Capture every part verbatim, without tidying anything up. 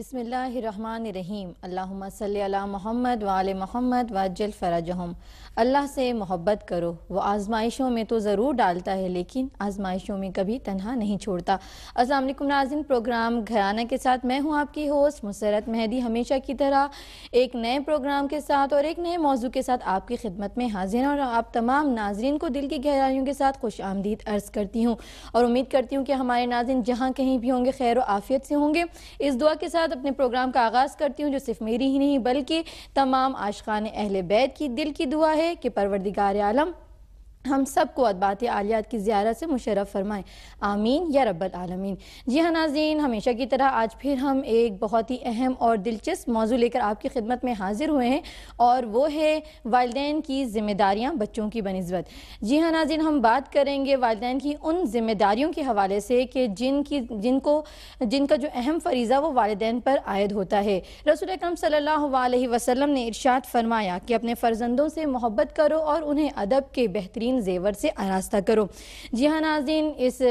بسم اللہ الرحمن الرحیم اللہم صلی علی محمد وآل محمد وعجل فرجہم۔ اللہ سے محبت کرو، وہ آزمائشوں میں تو ضرور ڈالتا ہے لیکن آزمائشوں میں کبھی تنہا نہیں چھوڑتا۔ السلام علیکم ناظرین، پروگرام گھرانہ کے ساتھ میں ہوں آپ کی ہوسٹ مسرت مہدی، ہمیشہ کی طرح ایک نئے پروگرام کے ساتھ اور ایک نئے موضوع کے ساتھ آپ کی خدمت میں حاضر ہیں، اور آپ تمام ناظرین کو دل کی گہرائیوں کے ساتھ خوش آمدید عرض کرتی ہوں اور امید کرتی ہوں کہ ہمارے ناظرین جہاں کہیں بھی ہوں گے خیر و عافیت سے ہوں گے۔ اس دعا کے ساتھ اپنے پروگرام کا آغاز کرتی ہوں جو صرف میری ہی نہیں بلکہ تمام عاشقان اہل بیت کی دل کی دعا ہے کہ پروردگار عالم ہم سب کو ادبات عالیات کی زیارت سے مشرف فرمائیں، آمین یا رب العالمین۔ جی ہاں ناظرین، ہمیشہ کی طرح آج پھر ہم ایک بہت ہی اہم اور دلچسپ موضوع لے کر آپ کی خدمت میں حاضر ہوئے ہیں، اور وہ ہے والدین کی ذمہ داریاں بچوں کی بنسبت۔ جی ہاں ناظرین، ہم بات کریں گے والدین کی ان ذمہ داریوں کے حوالے سے کہ جن کی جن کو جن کا جو اہم فریضہ وہ والدین پر عائد ہوتا ہے۔ رسول اکرم صلی اللہ علیہ وسلم نے ارشاد فرمایا کہ اپنے فرزندوں سے محبت کرو اور انہیں ادب کے بہترین زیور سے آراستہ کرو۔ جی ہاں ناظرین، اس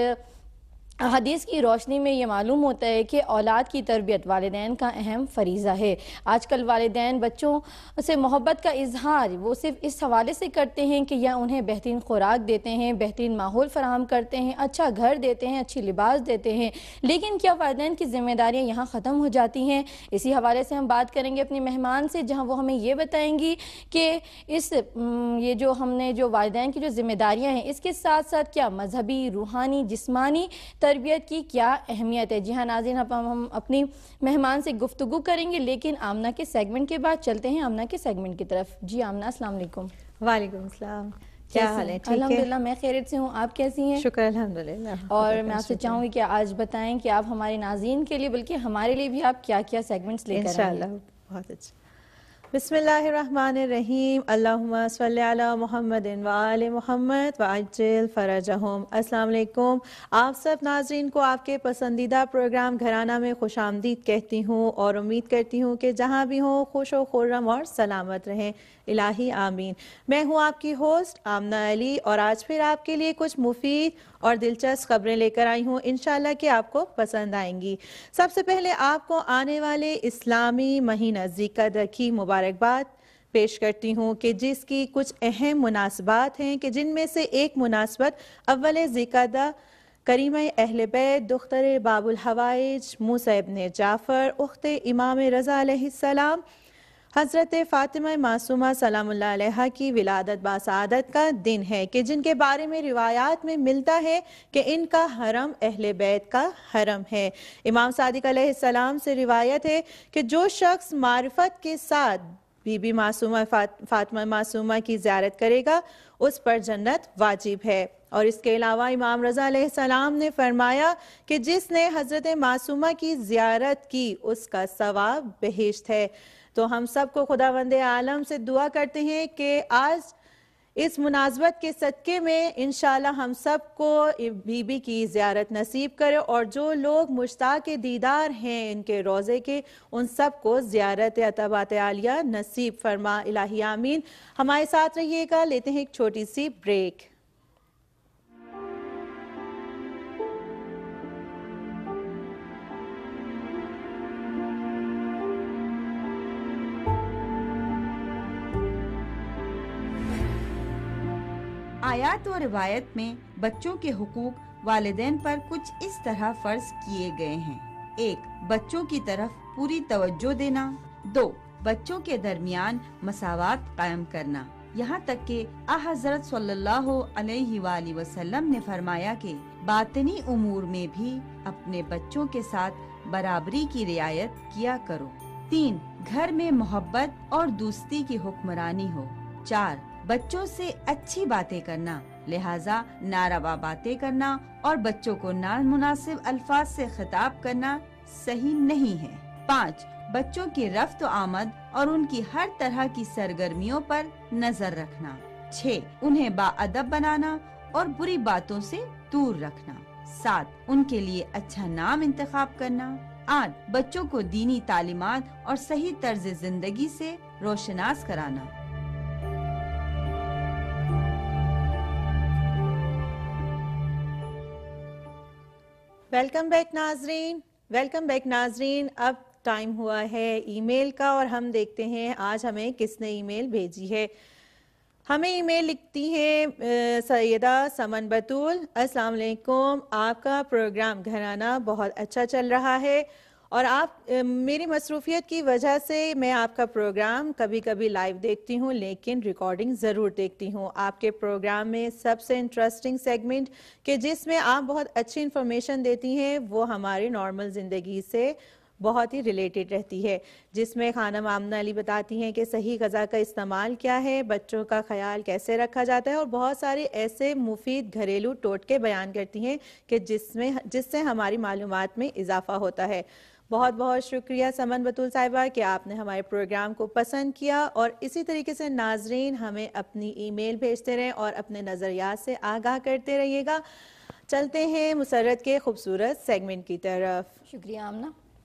حدیث کی روشنی میں یہ معلوم ہوتا ہے کہ اولاد کی تربیت والدین کا اہم فریضہ ہے۔ آج کل والدین بچوں سے محبت کا اظہار وہ صرف اس حوالے سے کرتے ہیں کہ یا انہیں بہترین خوراک دیتے ہیں، بہترین ماحول فراہم کرتے ہیں، اچھا گھر دیتے ہیں، اچھی لباس دیتے ہیں، لیکن کیا والدین کی ذمہ داریاں یہاں ختم ہو جاتی ہیں؟ اسی حوالے سے ہم بات کریں گے اپنے مہمان سے، جہاں وہ ہمیں یہ بتائیں گی کہ اس یہ جو ہم نے جو والدین کی جو ذمہ داریاں ہیں اس کے ساتھ ساتھ کیا مذہبی، روحانی، جسمانی تربیت کی کیا اہمیت ہے۔ جی ہاں ناظرین، ہم اپنی مہمان سے گفتگو کریں گے، لیکن آمنہ کے سیگمنٹ کے بعد چلتے ہیں آمنہ کے سیگمنٹ کی طرف۔ جی آمنہ، السلام علیکم۔ وعلیکم السلام، کیا حال ہے؟ ٹھیک ہے الحمدللہ، میں خیریت سے ہوں، آپ کیسی ہیں؟ شکر الحمدللہ۔ اور میں آپ سے چاہوں گی کہ آج بتائیں کہ آپ ہمارے ناظرین کے لیے بلکہ ہمارے لیے بھی آپ کیا کیا سیگمنٹس لے کر آئیں گے؟ انشاءاللہ بہت اچھا۔ بسم اللہ الرحمن الرحیم، اللہم صلی علی محمد وآل محمد وعجل فرجہم۔ السلام علیکم، آپ سب ناظرین کو آپ کے پسندیدہ پروگرام گھرانہ میں خوش آمدید کہتی ہوں اور امید کرتی ہوں کہ جہاں بھی ہوں خوش و خرم اور سلامت رہیں، الہی آمین۔ میں ہوں آپ کی ہوسٹ آمنہ علی، اور آج پھر آپ کے لیے کچھ مفید اور دلچسپ خبریں لے کر آئی ہوں، انشاءاللہ کہ آپ کو پسند آئیں گی۔ سب سے پہلے آپ کو آنے والے اسلامی مہینہ ذی-القعدہ کی مبارکباد پیش کرتی ہوں کہ جس کی کچھ اہم مناسبات ہیں، کہ جن میں سے ایک مناسبت اول ذی-القعدہ کریمہ اہل بیت دختر باب الحوائج موسیٰ ابن جعفر اخت امام رضا علیہ السلام حضرت فاطمہ معصومہ سلام اللہ علیہا کی ولادت باسعادت کا دن ہے، کہ جن کے بارے میں روایات میں ملتا ہے کہ ان کا حرم اہل بیت کا حرم ہے۔ امام صادق علیہ السلام سے روایت ہے کہ جو شخص معرفت کے ساتھ بی بی معصومہ فاطمہ معصومہ کی زیارت کرے گا اس پر جنت واجب ہے۔ اور اس کے علاوہ امام رضا علیہ السلام نے فرمایا کہ جس نے حضرت معصومہ کی زیارت کی اس کا ثواب بہشت ہے۔ تو ہم سب کو خداوند عالم سے دعا کرتے ہیں کہ آج اس مناسبت کے صدقے میں انشاءاللہ ہم سب کو بی بی کی زیارت نصیب کرے، اور جو لوگ مشتاق دیدار ہیں ان کے روضے کے، ان سب کو زیارت عتبات عالیہ نصیب فرما، الہی آمین۔ ہمارے ساتھ رہیے گا، لیتے ہیں ایک چھوٹی سی بریک۔ آیات و روایت میں بچوں کے حقوق والدین پر کچھ اس طرح فرض کیے گئے ہیں: ایک، بچوں کی طرف پوری توجہ دینا۔ دو، بچوں کے درمیان مساوات قائم کرنا، یہاں تک کہ آ حضرت صلی اللہ علیہ وآلہ وسلم نے فرمایا کہ باطنی امور میں بھی اپنے بچوں کے ساتھ برابری کی رعایت کیا کرو۔ تین، گھر میں محبت اور دوستی کی حکمرانی ہو۔ چار، بچوں سے اچھی باتیں کرنا، لہٰذا ناروا باتیں کرنا اور بچوں کو نامناسب الفاظ سے خطاب کرنا صحیح نہیں ہے۔ پانچ، بچوں کی رفت و آمد اور ان کی ہر طرح کی سرگرمیوں پر نظر رکھنا۔ چھ، انہیں باادب بنانا اور بری باتوں سے دور رکھنا۔ سات، ان کے لیے اچھا نام انتخاب کرنا۔ آٹھ، بچوں کو دینی تعلیمات اور صحیح طرز زندگی سے روشناس کرانا۔ ویلکم بیک ناظرین، ویلکم بیک ناظرین اب ٹائم ہوا ہے ای میل کا، اور ہم دیکھتے ہیں آج ہمیں کس نے ای میل بھیجی ہے۔ ہمیں ای میل لکھتی ہیں سیدہ سمن بطول، السلام علیکم، آپ کا پروگرام گھرانہ بہت اچھا چل رہا ہے، اور آپ میری مصروفیت کی وجہ سے میں آپ کا پروگرام کبھی کبھی لائیو دیکھتی ہوں لیکن ریکارڈنگ ضرور دیکھتی ہوں۔ آپ کے پروگرام میں سب سے انٹرسٹنگ سیگمنٹ کہ جس میں آپ بہت اچھی انفارمیشن دیتی ہیں وہ ہماری نارمل زندگی سے بہت ہی ریلیٹڈ رہتی ہے، جس میں خانم آمنہ علی بتاتی ہیں کہ صحیح غذا کا استعمال کیا ہے، بچوں کا خیال کیسے رکھا جاتا ہے، اور بہت سارے ایسے مفید گھریلو ٹوٹکے بیان کرتی ہیں کہ جس میں جس سے ہماری معلومات میں اضافہ ہوتا ہے۔ بہت بہت شکریہ سمن بطول صاحبہ کہ آپ نے ہمارے پروگرام کو پسند کیا، اور اسی طریقے سے ناظرین ہمیں اپنی ای میل بھیجتے رہیں اور اپنے نظریات سے آگاہ کرتے رہیے گا۔ چلتے ہیں مسرت کے خوبصورت سیگمنٹ کی طرف۔ شکریہ آمنہ۔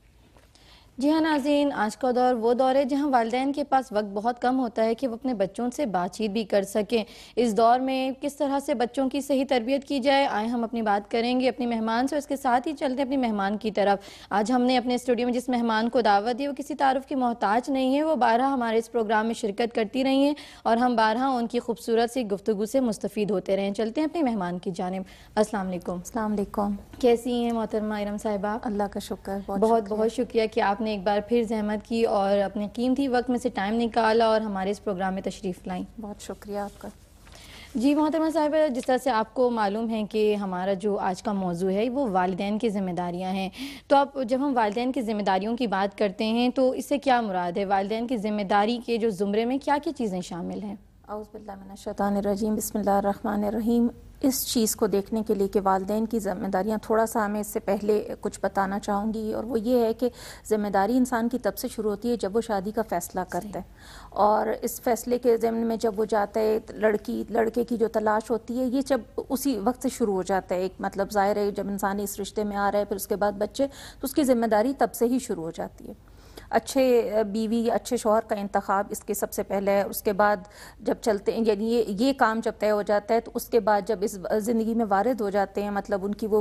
جی ہاں ناظرین، آج کا دور وہ دور ہے جہاں والدین کے پاس وقت بہت کم ہوتا ہے کہ وہ اپنے بچوں سے بات چیت بھی کر سکیں۔ اس دور میں کس طرح سے بچوں کی صحیح تربیت کی جائے، آئے ہم اپنی بات کریں گے اپنی مہمان سے، اس کے ساتھ ہی چلتے اپنی مہمان کی طرف۔ آج ہم نے اپنے اسٹوڈیو میں جس مہمان کو دعوت دی وہ کسی تعارف کی محتاج نہیں ہے، وہ بارہا ہمارے اس پروگرام میں شرکت کرتی رہی ہیں اور ہم بارہا ان کی خوبصورت سی گفتگو سے مستفید ہوتے رہے۔ چلتے ہیں اپنی مہمان کی جانب۔ السلام علیکم۔ السلام علیکم۔ کیسی ہیں محترمہ ارم صاحبہ؟ اللہ کا شکر، بہت بہت بہت شکریہ کہ آپ نے ایک بار پھر زحمت کی اور اپنے قیمتی وقت میں سے ٹائم نکالا اور ہمارے اس پروگرام میں تشریف لائیں۔ بہت شکریہ آپ کا۔ جی محترمہ صاحبہ، جس طرح سے آپ کو معلوم ہے کہ ہمارا جو آج کا موضوع ہے وہ والدین کی ذمہ داریاں ہیں، تو اب جب ہم والدین کی ذمہ داریوں کی بات کرتے ہیں تو اس سے کیا مراد ہے؟ والدین کی ذمہ داری کے جو زمرے میں کیا کیا چیزیں شامل ہیں؟ اعوذ باللہ من الشیطان الرجیم، بسم اللہ الرحمن الرحیم۔ اس چیز کو دیکھنے کے لیے کہ والدین کی ذمہ داریاں، تھوڑا سا ہمیں اس سے پہلے کچھ بتانا چاہوں گی، اور وہ یہ ہے کہ ذمہ داری انسان کی تب سے شروع ہوتی ہے جب وہ شادی کا فیصلہ کرتا ہے، اور اس فیصلے کے ضمن میں جب وہ جاتا ہے لڑکی لڑکے کی جو تلاش ہوتی ہے یہ جب اسی وقت سے شروع ہو جاتا ہے۔ ایک مطلب ظاہر ہے جب انسان اس رشتے میں آ رہا ہے پھر اس کے بعد بچے، تو اس کی ذمہ داری تب سے ہی شروع ہو جاتی ہے۔ اچھے بیوی یا اچھے شوہر کا انتخاب اس کے سب سے پہلے ہے، اس کے بعد جب چلتے ہیں یعنی یہ یہ کام جب طے ہو جاتا ہے تو اس کے بعد جب اس زندگی میں وارد ہو جاتے ہیں، مطلب ان کی وہ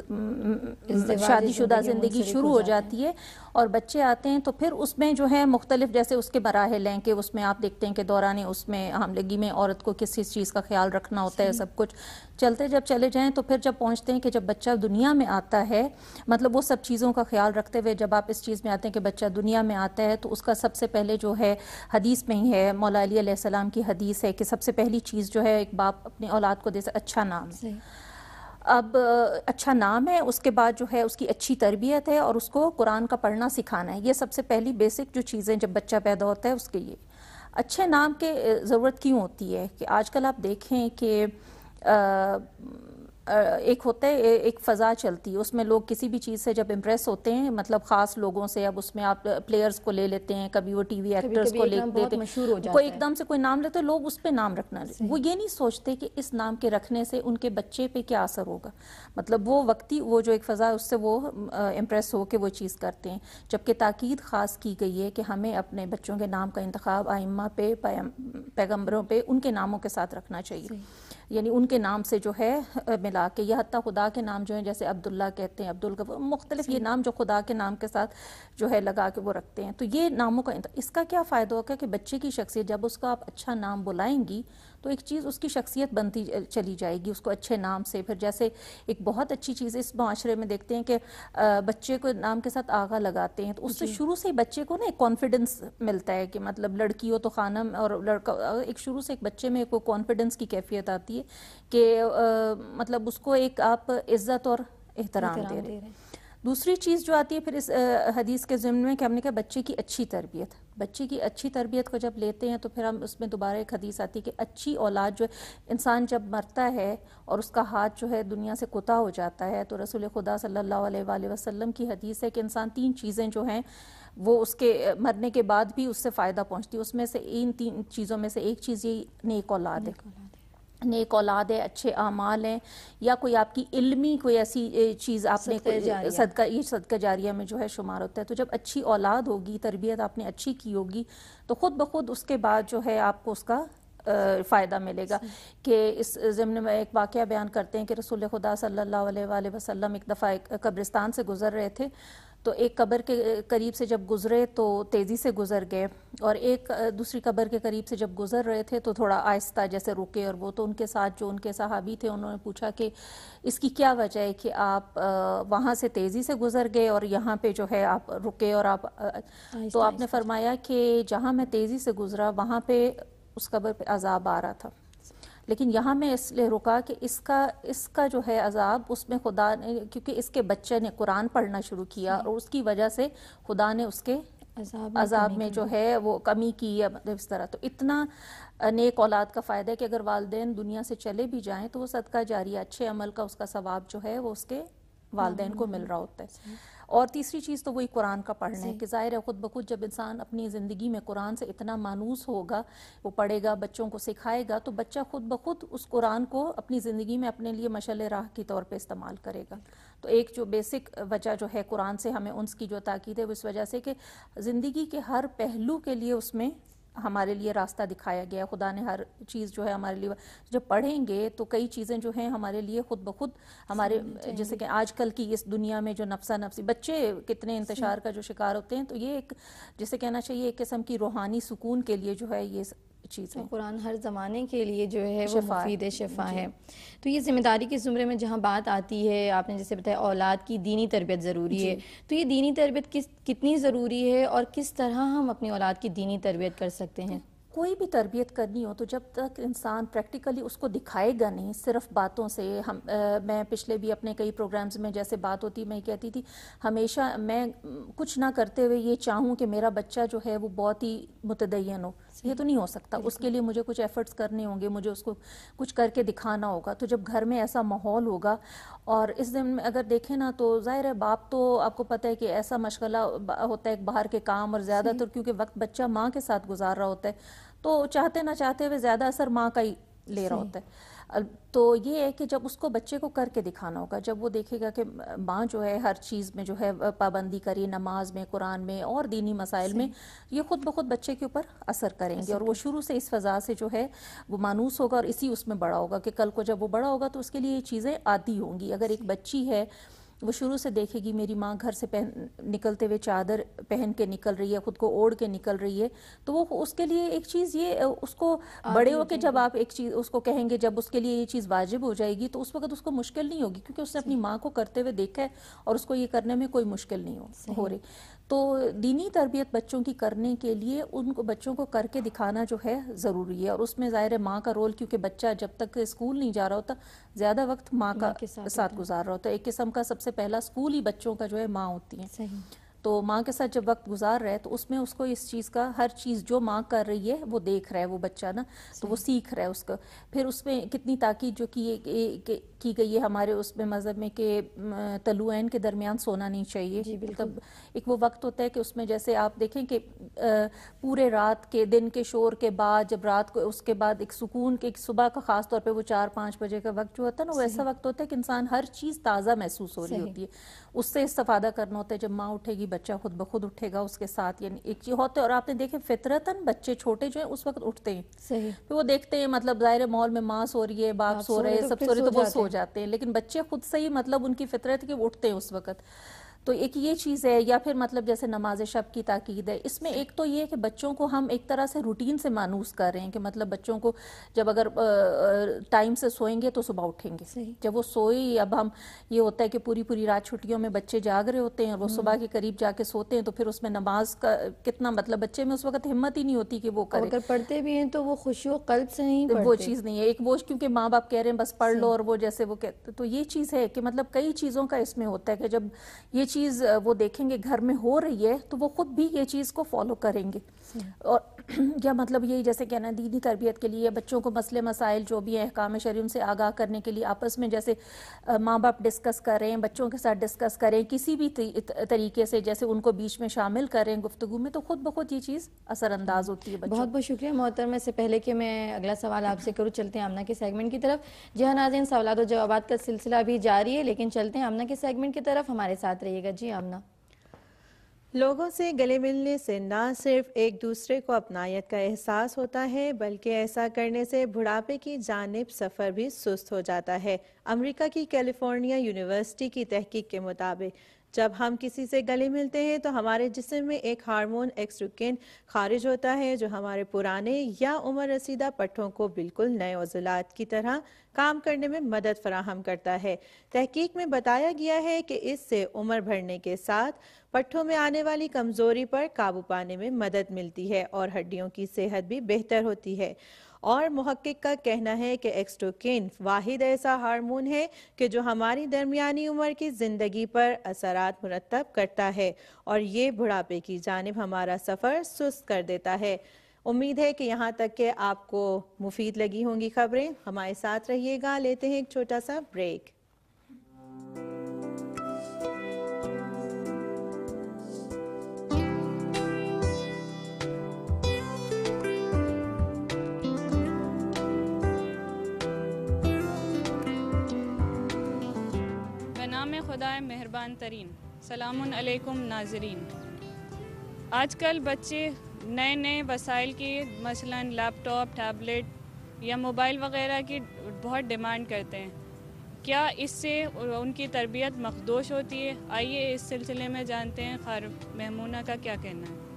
شادی شدہ زندگی شروع ہو جاتی ہے اور بچے آتے ہیں، تو پھر اس میں جو ہے مختلف جیسے اس کے مراحل ہیں کہ اس میں آپ دیکھتے ہیں کہ دوران اس میں حاملگی میں عورت کو کس کس چیز کا خیال رکھنا ہوتا ہے، سب کچھ چلتے جب چلے جائیں تو پھر جب پہنچتے ہیں کہ جب بچہ دنیا میں آتا ہے، مطلب وہ سب چیزوں کا خیال رکھتے ہوئے جب آپ اس چیز میں آتے ہیں کہ بچہ دنیا میں آتا ہے تو اس کا سب سے پہلے جو ہے حدیث میں ہی ہے، مولا علی علیہ السلام کی حدیث ہے کہ سب سے پہلی چیز جو ہے ایک باپ اپنی اولاد کو دے سے اچھا نام ہے۔ اب اچھا نام ہے، اس کے بعد جو ہے اس کی اچھی تربیت ہے اور اس کو قرآن کا پڑھنا سکھانا ہے۔ یہ سب سے پہلی بیسک جو چیزیں جب بچہ پیدا ہوتا ہے اس کے یہ اچھے نام کے ضرورت کیوں ہوتی ہے کہ آج کل آپ دیکھیں کہ ایک ہوتا ہے ایک فضا چلتی ہے، اس میں لوگ کسی بھی چیز سے جب امپریس ہوتے ہیں، مطلب خاص لوگوں سے، اب اس میں آپ پلیئرز کو لے لیتے ہیں، کبھی وہ ٹی وی ایکٹرز کو لے لیتے ہیں، کوئی ایک دم سے کوئی نام لیتے ہیں، لوگ اس پہ نام رکھنا لیتے، وہ یہ نہیں سوچتے کہ اس نام کے رکھنے سے ان کے بچے پہ کیا اثر ہوگا، مطلب وہ وقتی وہ جو ایک فضا ہے اس سے وہ امپریس ہو کے وہ چیز کرتے ہیں، جبکہ تاکید خاص کی گئی ہے کہ ہمیں اپنے بچوں کے نام کا انتخاب ائمہ پہ، پیغمبروں پہ، ان کے ناموں کے ساتھ رکھنا چاہیے، یعنی ان کے نام سے جو ہے ملا کے، یا حتیٰ خدا کے نام جو ہیں جیسے عبداللہ کہتے ہیں، عبدالغفور، مختلف یہ نام جو خدا کے نام کے ساتھ جو ہے لگا کے وہ رکھتے ہیں، تو یہ ناموں کا اس کا کیا فائدہ ہوگا کہ بچے کی شخصیت جب اس کا آپ اچھا نام بلائیں گی تو ایک چیز اس کی شخصیت بنتی چلی جائے گی اس کو اچھے نام سے۔ پھر جیسے ایک بہت اچھی چیز اس معاشرے میں دیکھتے ہیں کہ بچے کو نام کے ساتھ آغا لگاتے ہیں تو اس سے شروع سے ہی بچے کو نا ایک کانفیڈنس ملتا ہے کہ مطلب لڑکی ہو تو خانم اور لڑکا، ایک شروع سے ایک بچے میں کوئی کانفیڈنس کی کیفیت آتی ہے کہ مطلب اس کو ایک آپ عزت اور احترام دے رہے ہیں۔ دوسری چیز جو آتی ہے پھر اس حدیث کے ضمن میں کہ ہم نے کہا بچے کی اچھی تربیت، بچے کی اچھی تربیت کو جب لیتے ہیں تو پھر ہم اس میں دوبارہ ایک حدیث آتی ہے کہ اچھی اولاد جو ہے، انسان جب مرتا ہے اور اس کا ہاتھ جو ہے دنیا سے قطع ہو جاتا ہے تو رسول خدا صلی اللہ علیہ وآلہ وسلم کی حدیث ہے کہ انسان تین چیزیں جو ہیں وہ اس کے مرنے کے بعد بھی اس سے فائدہ پہنچتی ہے، اس میں سے ان تین چیزوں میں سے ایک چیز یہ نیک اولاد ہے، نیک اولاد ہے، اچھے اعمال ہیں، یا کوئی آپ کی علمی کوئی ایسی چیز آپ نے صدقہ، یہ صدقہ جاریہ میں جو ہے شمار ہوتا ہے۔ تو جب اچھی اولاد ہوگی، تربیت آپ نے اچھی کی ہوگی تو خود بخود اس کے بعد جو ہے آپ کو اس کا فائدہ ملے گا۔ کہ اس ضمن میں ایک واقعہ بیان کرتے ہیں کہ رسول خدا صلی اللہ علیہ وآلہ وسلم ایک دفعہ ایک قبرستان سے گزر رہے تھے تو ایک قبر کے قریب سے جب گزرے تو تیزی سے گزر گئے، اور ایک دوسری قبر کے قریب سے جب گزر رہے تھے تو تھوڑا آہستہ جیسے رکے، اور وہ تو ان کے ساتھ جو ان کے صحابی تھے انہوں نے پوچھا کہ اس کی کیا وجہ ہے کہ آپ وہاں سے تیزی سے گزر گئے اور یہاں پہ جو ہے آپ رکے، اور آپ تو آپ نے فرمایا کہ جہاں میں تیزی سے گزرا وہاں پہ اس قبر پہ عذاب آ رہا تھا، لیکن یہاں میں اس لیے رکا کہ اس کا اس کا جو ہے عذاب اس میں خدا نے، کیونکہ اس کے بچے نے قرآن پڑھنا شروع کیا اور اس کی وجہ سے خدا نے اس کے عذاب میں جو ہے وہ کمی کی، یا مطلب اس طرح. تو اتنا نیک اولاد کا فائدہ ہے کہ اگر والدین دنیا سے چلے بھی جائیں تو وہ صدقہ جاریہ اچھے عمل کا اس کا ثواب جو ہے وہ اس کے والدین کو مل رہا ہوتا ہے. اور تیسری چیز تو وہی قرآن کا پڑھنا ہے کہ ظاہر ہے خود بخود جب انسان اپنی زندگی میں قرآن سے اتنا مانوس ہوگا، وہ پڑھے گا، بچوں کو سکھائے گا، تو بچہ خود بخود اس قرآن کو اپنی زندگی میں اپنے لیے مشعل راہ کی طور پہ استعمال کرے گا. تو ایک جو بیسک وجہ جو ہے قرآن سے ہمیں انس کی جو تاکید ہے وہ اس وجہ سے کہ زندگی کے ہر پہلو کے لیے اس میں ہمارے لیے راستہ دکھایا گیا. خدا نے ہر چیز جو ہے ہمارے لیے، جب پڑھیں گے تو کئی چیزیں جو ہیں ہمارے لیے خود بخود ہمارے، جیسے کہ آج کل کی اس دنیا میں جو نفسا نفسی بچے کتنے انتشار کا جو شکار ہوتے ہیں، تو یہ ایک جیسے کہنا چاہیے ایک قسم کی روحانی سکون کے لیے جو ہے یہ چیز ہے. قرآن ہر زمانے کے لیے جو ہے وہ مفید شفا ہے. تو یہ ذمہ داری کے زمرے میں جہاں بات آتی ہے، آپ نے جیسے بتایا اولاد کی دینی تربیت ضروری ہے، تو یہ دینی تربیت کس کتنی ضروری ہے اور کس طرح ہم اپنی اولاد کی دینی تربیت کر سکتے ہیں؟ کوئی بھی تربیت کرنی ہو تو جب تک انسان پریکٹیکلی اس کو دکھائے گا نہیں، صرف باتوں سے. ہم میں پچھلے بھی اپنے کئی پروگرامز میں جیسے بات ہوتی میں کہتی تھی ہمیشہ میں کچھ نہ کرتے ہوئے یہ چاہوں کہ میرا بچہ جو ہے وہ بہت ہی متدین ہو، یہ تو نہیں ہو سکتا. اس کے لیے مجھے کچھ ایفرٹس کرنے ہوں گے، مجھے اس کو کچھ کر کے دکھانا ہوگا. تو جب گھر میں ایسا ماحول ہوگا، اور اس دن میں اگر دیکھیں نا تو ظاہر ہے باپ تو آپ کو پتہ ہے کہ ایسا مشغلہ ہوتا ہے باہر کے کام، اور زیادہ تر کیونکہ وقت بچہ ماں کے ساتھ گزار رہا ہوتا ہے تو چاہتے نہ چاہتے ہوئے زیادہ اثر ماں کا ہی لے رہا ہوتا ہے. تو یہ ہے کہ جب اس کو بچے کو کر کے دکھانا ہوگا، جب وہ دیکھے گا کہ ماں جو ہے ہر چیز میں جو ہے پابندی کری، نماز میں، قرآن میں اور دینی مسائل میں، یہ خود بخود بچے کے اوپر اثر کریں گے، اور وہ شروع سے اس فضا سے جو ہے وہ مانوس ہوگا اور اسی اس میں بڑا ہوگا کہ کل کو جب وہ بڑا ہوگا تو اس کے لیے یہ چیزیں عادی ہوں گی. اگر ایک بچی ہے وہ شروع سے دیکھے گی میری ماں گھر سے پہن نکلتے ہوئے چادر پہن کے نکل رہی ہے، خود کو اوڑھ کے نکل رہی ہے، تو وہ اس کے لیے ایک چیز یہ اس کو بڑے ہو کے جب آپ ایک چیز اس کو کہیں گے، جب اس کے لیے یہ چیز واجب ہو جائے گی تو اس وقت اس کو مشکل نہیں ہوگی، کیونکہ اس نے اپنی ماں کو کرتے ہوئے دیکھا ہے اور اس کو یہ کرنے میں کوئی مشکل نہیں ہو ہو رہی. تو دینی تربیت بچوں کی کرنے کے لیے ان کو بچوں کو کر کے دکھانا جو ہے ضروری ہے، اور اس میں ظاہر ہے ماں کا رول، کیونکہ بچہ جب تک اسکول نہیں جا رہا ہوتا زیادہ وقت ماں کا ساتھ گزار رہا ہوتا ہے. ایک قسم کا سب سے پہلا اسکول ہی بچوں کا جو ہے ماں ہوتی ہیں. تو ماں کے ساتھ جب وقت گزار رہا ہے تو اس میں اس کو اس چیز کا ہر چیز جو ماں کر رہی ہے وہ دیکھ رہا ہے وہ بچہ نا، تو وہ سیکھ رہا ہے اس کا. پھر اس میں کتنی تاکید جو کی کی گئی ہے ہمارے اس میں مذہب میں کہ طلوعین کے درمیان سونا نہیں چاہیے. مطلب ایک وہ وقت ہوتا ہے کہ اس میں جیسے آپ دیکھیں کہ پورے رات کے دن کے شور کے بعد جب رات کو اس کے بعد ایک سکون کے صبح کا خاص طور پہ وہ چار پانچ بجے کا وقت جو ہوتا ہے نا، وہ ایسا وقت ہوتا ہے کہ انسان ہر چیز تازہ محسوس ہو رہی ہوتی ہے، اس سے استفادہ کرنا ہوتا ہے. جب ماں اٹھے گی بچہ خود بخود اٹھے گا اس کے ساتھ، یعنی ایک چیز ہوتا ہے. اور آپ نے دیکھے فطرتاً بچے چھوٹے جو ہیں اس وقت اٹھتے ہیں، صحیح پھر وہ دیکھتے ہیں مطلب ظاہر ماحول میں ماں سو رہی ہے، باپ سو رہے ہیں، سب سو رہے تو وہ سو جاتے ہیں، لیکن بچے خود سے ہی مطلب ان کی فطرت ہے کہ وہ اٹھتے ہیں اس وقت. تو ایک یہ چیز ہے. یا پھر مطلب جیسے نماز شب کی تاکید ہے، اس میں ایک تو یہ کہ بچوں کو ہم ایک طرح سے روٹین سے مانوس کر رہے ہیں کہ مطلب بچوں کو جب اگر ٹائم سے سوئیں گے تو صبح اٹھیں گے. جب وہ سوئی، اب ہم یہ ہوتا ہے کہ پوری پوری رات چھٹیوں میں بچے جاگ رہے ہوتے ہیں اور وہ صبح کے قریب جا کے سوتے ہیں، تو پھر اس میں نماز کا کتنا مطلب بچے میں اس وقت ہمت ہی نہیں ہوتی کہ وہ کرے. اگر پڑھتے بھی ہیں تو وہ خشوع قلب سے نہیں پڑھتے، وہ چیز نہیں ہے. ایک وہ کیونکہ ماں باپ کہہ رہے ہیں بس پڑھ لو، اور وہ جیسے وہ کہتے، تو یہ چیز ہے کہ مطلب کئی چیزوں کا اس میں ہوتا ہے کہ جب یہ چیز وہ دیکھیں گے گھر میں ہو رہی ہے تو وہ خود بھی یہ چیز کو فالو کریں گے. اور یا مطلب یہی جیسے کہنا دینی تربیت کے لیے بچوں کو مسئلے مسائل جو بھی ہیں احکام شرعی ان سے آگاہ کرنے کے لیے آپس میں جیسے ماں باپ ڈسکس کریں، بچوں کے ساتھ ڈسکس کریں کسی بھی طریقے سے، جیسے ان کو بیچ میں شامل کریں گفتگو میں، تو خود بخود یہ چیز اثر انداز ہوتی ہے. بہت بہت شکریہ محترمہ. سے پہلے کہ میں اگلا سوال آپ سے کروں، چلتے ہیں آمنہ کے سیگمنٹ کی طرف. جی ہاں ناظرین، سوالات و جوابات کا سلسلہ بھی جاری ہے، لیکن چلتے ہیں آمنہ کے سیگمنٹ کی طرف. ہمارے ساتھ رہیے گا. جی آمنہ. لوگوں سے گلے ملنے سے نہ صرف ایک دوسرے کو اپنائیت کا احساس ہوتا ہے بلکہ ایسا کرنے سے بڑھاپے کی جانب سفر بھی سست ہو جاتا ہے. امریکہ کی کیلیفورنیا یونیورسٹی کی تحقیق کے مطابق جب ہم کسی سے گلے ملتے ہیں تو ہمارے جسم میں ایک ہارمون ایکسٹوکن خارج ہوتا ہے جو ہمارے پرانے یا عمر رسیدہ پٹھوں کو بالکل نئے عضلات کی طرح کام کرنے میں مدد فراہم کرتا ہے۔ تحقیق میں بتایا گیا ہے کہ اس سے عمر بڑھنے کے ساتھ پٹھوں میں آنے والی کمزوری پر قابو پانے میں مدد ملتی ہے اور ہڈیوں کی صحت بھی بہتر ہوتی ہے۔ اور محقق کا کہنا ہے کہ ایکسٹوکین واحد ایسا ہارمون ہے کہ جو ہماری درمیانی عمر کی زندگی پر اثرات مرتب کرتا ہے اور یہ بڑھاپے کی جانب ہمارا سفر سست کر دیتا ہے۔ امید ہے کہ یہاں تک کہ آپ کو مفید لگی ہوں گی خبریں۔ ہمارے ساتھ رہیے گا، لیتے ہیں ایک چھوٹا سا بریک۔ بنام خدا مہربان ترین۔ سلام علیکم ناظرین۔ آج کل بچے نئے نئے وسائل کی مثلاً لیپ ٹاپ، ٹیبلٹ یا موبائل وغیرہ کی بہت ڈیمانڈ کرتے ہیں۔ کیا اس سے ان کی تربیت مخدوش ہوتی ہے؟ آئیے اس سلسلے میں جانتے ہیں خار محمونہ کا کیا کہنا ہے۔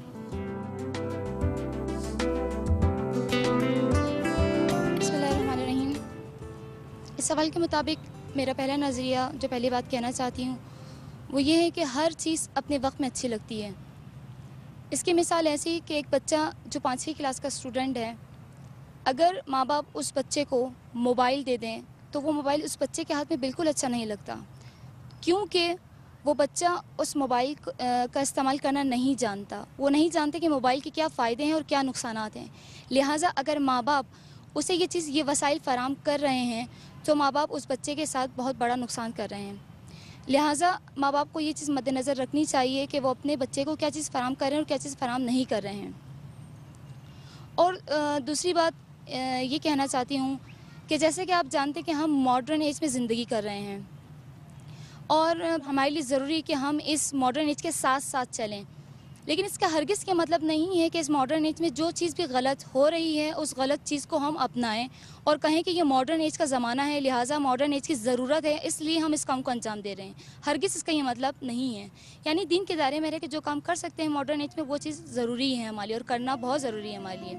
بسم اللہ الرحمن الرحیم۔ اس سوال کے مطابق میرا پہلا نظریہ جو پہلی بات کہنا چاہتی ہوں وہ یہ ہے کہ ہر چیز اپنے وقت میں اچھی لگتی ہے۔ اس کی مثال ایسی کہ ایک بچہ جو پانچویں کلاس کا اسٹوڈنٹ ہے، اگر ماں باپ اس بچے کو موبائل دے دیں تو وہ موبائل اس بچے کے ہاتھ میں بالکل اچھا نہیں لگتا، کیونکہ وہ بچہ اس موبائل کا استعمال کرنا نہیں جانتا۔ وہ نہیں جانتے کہ موبائل کے کیا فائدے ہیں اور کیا نقصانات ہیں۔ لہٰذا اگر ماں باپ اسے یہ چیز یہ وسائل فراہم کر رہے ہیں تو ماں باپ اس بچے کے ساتھ بہت بڑا نقصان کر رہے ہیں۔ لہٰذا ماں باپ کو یہ چیز مد نظر رکھنی چاہیے کہ وہ اپنے بچے کو کیا چیز فراہم کر رہے ہیں اور کیا چیز فراہم نہیں کر رہے ہیں۔ اور دوسری بات یہ کہنا چاہتی ہوں کہ جیسے کہ آپ جانتے کہ ہم ماڈرن ایج میں زندگی کر رہے ہیں اور ہمارے لیے ضروری ہے کہ ہم اس ماڈرن ایج کے ساتھ ساتھ چلیں، لیکن اس کا ہرگز یہ مطلب نہیں ہے کہ اس ماڈرن ایج میں جو چیز بھی غلط ہو رہی ہے اس غلط چیز کو ہم اپنائیں اور کہیں کہ یہ ماڈرن ایج کا زمانہ ہے، لہٰذا ماڈرن ایج کی ضرورت ہے اس لیے ہم اس کام کو انجام دے رہے ہیں۔ ہرگز اس کا یہ مطلب نہیں ہے۔ یعنی دین کے دائرے میں رہ کے جو کام کر سکتے ہیں ماڈرن ایج میں وہ چیز ضروری ہے ہمارے لیے اور کرنا بہت ضروری ہے ہمارے لیے۔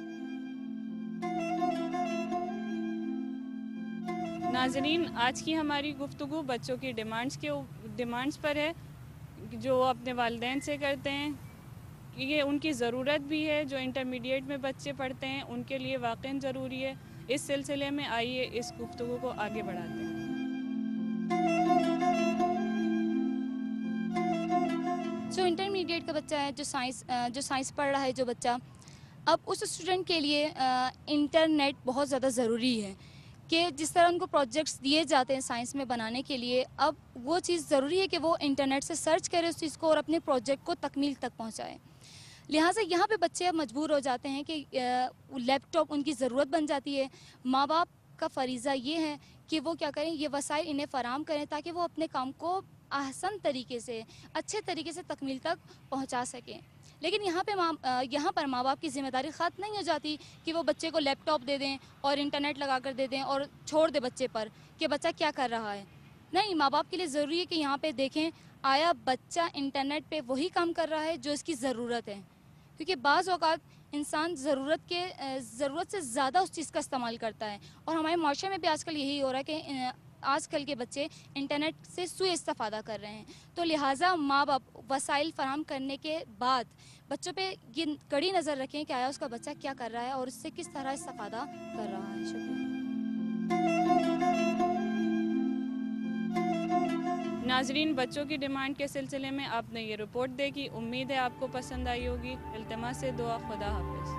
ناظرین، آج کی ہماری گفتگو بچوں کی ڈیمانڈز کے ڈیمانڈز پر ہے جو اپنے والدین سے کرتے ہیں۔ یہ ان کی ضرورت بھی ہے، جو انٹرمیڈیٹ میں بچے پڑھتے ہیں ان کے لیے واقعاً ضروری ہے۔ اس سلسلے میں آئیے اس گفتگو کو آگے بڑھاتے ہیں۔ جو انٹرمیڈیٹ کا بچہ ہے، جو سائنس جو سائنس پڑھ رہا ہے جو بچہ، اب اس اسٹوڈنٹ کے لیے انٹرنیٹ بہت زیادہ ضروری ہے کہ جس طرح ان کو پروجیکٹس دیے جاتے ہیں سائنس میں بنانے کے لیے، اب وہ چیز ضروری ہے کہ وہ انٹرنیٹ سے سرچ کرے اس چیز کو اور اپنے پروجیکٹ کو تکمیل تک پہنچائے۔ لہٰذا یہاں پہ بچے اب مجبور ہو جاتے ہیں کہ لیپ ٹاپ ان کی ضرورت بن جاتی ہے۔ ماں باپ کا فریضہ یہ ہے کہ وہ کیا کریں، یہ وسائل انہیں فراہم کریں تاکہ وہ اپنے کام کو احسن طریقے سے، اچھے طریقے سے تکمیل تک پہنچا سکیں۔ لیکن یہاں پہ ماں یہاں پر ماں باپ کی ذمہ داری ختم نہیں ہو جاتی کہ وہ بچے کو لیپ ٹاپ دے دیں اور انٹرنیٹ لگا کر دے دیں اور چھوڑ دے بچے پر کہ بچہ کیا کر رہا ہے۔ نہیں، ماں باپ کے لیے ضروری ہے کہ یہاں پہ دیکھیں آیا بچہ انٹرنیٹ پہ وہی کام کر رہا ہے جو اس کی ضرورت ہے، کیونکہ بعض اوقات انسان ضرورت کے ضرورت سے زیادہ اس چیز کا استعمال کرتا ہے، اور ہمارے معاشرے میں بھی آج کل یہی ہو رہا ہے کہ آج کل کے بچے انٹرنیٹ سے سوء استفادہ کر رہے ہیں۔ تو لہٰذا ماں باپ وسائل فراہم کرنے کے بعد بچوں پہ یہ کڑی نظر رکھیں کہ آیا اس کا بچہ کیا کر رہا ہے اور اس سے کس طرح استفادہ کر رہا ہے۔ شکریہ۔ ناظرین، بچوں کی ڈیمانڈ کے سلسلے میں آپ نے یہ رپورٹ دیکھی، امید ہے آپ کو پسند آئی ہوگی۔ التماس سے دعا، خدا حافظ۔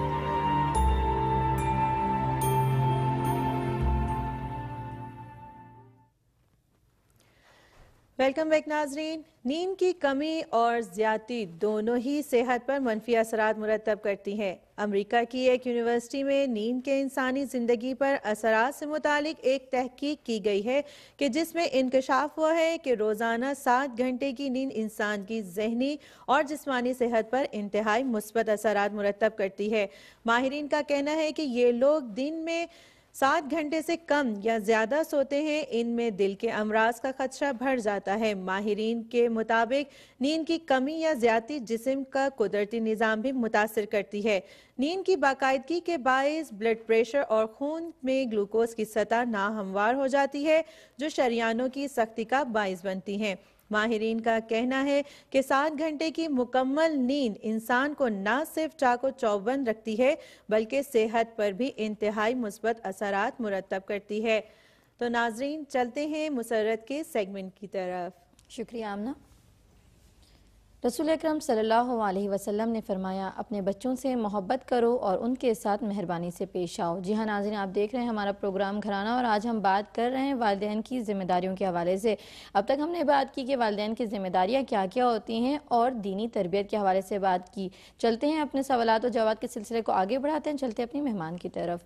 ویلکم بیک ناظرین۔ نیند کی کمی اور زیادتی دونوں ہی صحت پر منفی اثرات مرتب کرتی ہیں۔ امریکہ کی ایک یونیورسٹی میں نیند کے انسانی زندگی پر اثرات سے متعلق ایک تحقیق کی گئی ہے کہ جس میں انکشاف ہوا ہے کہ روزانہ سات گھنٹے کی نیند انسان کی ذہنی اور جسمانی صحت پر انتہائی مثبت اثرات مرتب کرتی ہے۔ ماہرین کا کہنا ہے کہ یہ لوگ دن میں سات گھنٹے سے کم یا زیادہ سوتے ہیں ان میں دل کے امراض کا خدشہ بڑھ جاتا ہے۔ ماہرین کے مطابق نیند کی کمی یا زیادتی جسم کا قدرتی نظام بھی متاثر کرتی ہے۔ نیند کی باقاعدگی کے باعث بلڈ پریشر اور خون میں گلوکوز کی سطح ناہموار ہو جاتی ہے جو شریانوں کی سختی کا باعث بنتی ہیں۔ ماہرین کا کہنا ہے کہ سات گھنٹے کی مکمل نیند انسان کو نہ صرف چاق و چوبند رکھتی ہے بلکہ صحت پر بھی انتہائی مثبت اثرات مرتب کرتی ہے۔ تو ناظرین چلتے ہیں مسرت کے سیگمنٹ کی طرف۔ شکریہ آمنہ۔ رسول اکرم صلی اللہ علیہ وسلم نے فرمایا اپنے بچوں سے محبت کرو اور ان کے ساتھ مہربانی سے پیش آؤ۔ جی ہاں ناظرین، آپ دیکھ رہے ہیں ہمارا پروگرام گھرانہ اور آج ہم بات کر رہے ہیں والدین کی ذمہ داریوں کے حوالے سے۔ اب تک ہم نے بات کی کہ والدین کی ذمہ داریاں کیا کیا ہوتی ہیں اور دینی تربیت کے حوالے سے بات کی۔ چلتے ہیں اپنے سوالات و جوابات کے سلسلے کو آگے بڑھاتے ہیں، چلتے ہیں اپنی مہمان کی طرف۔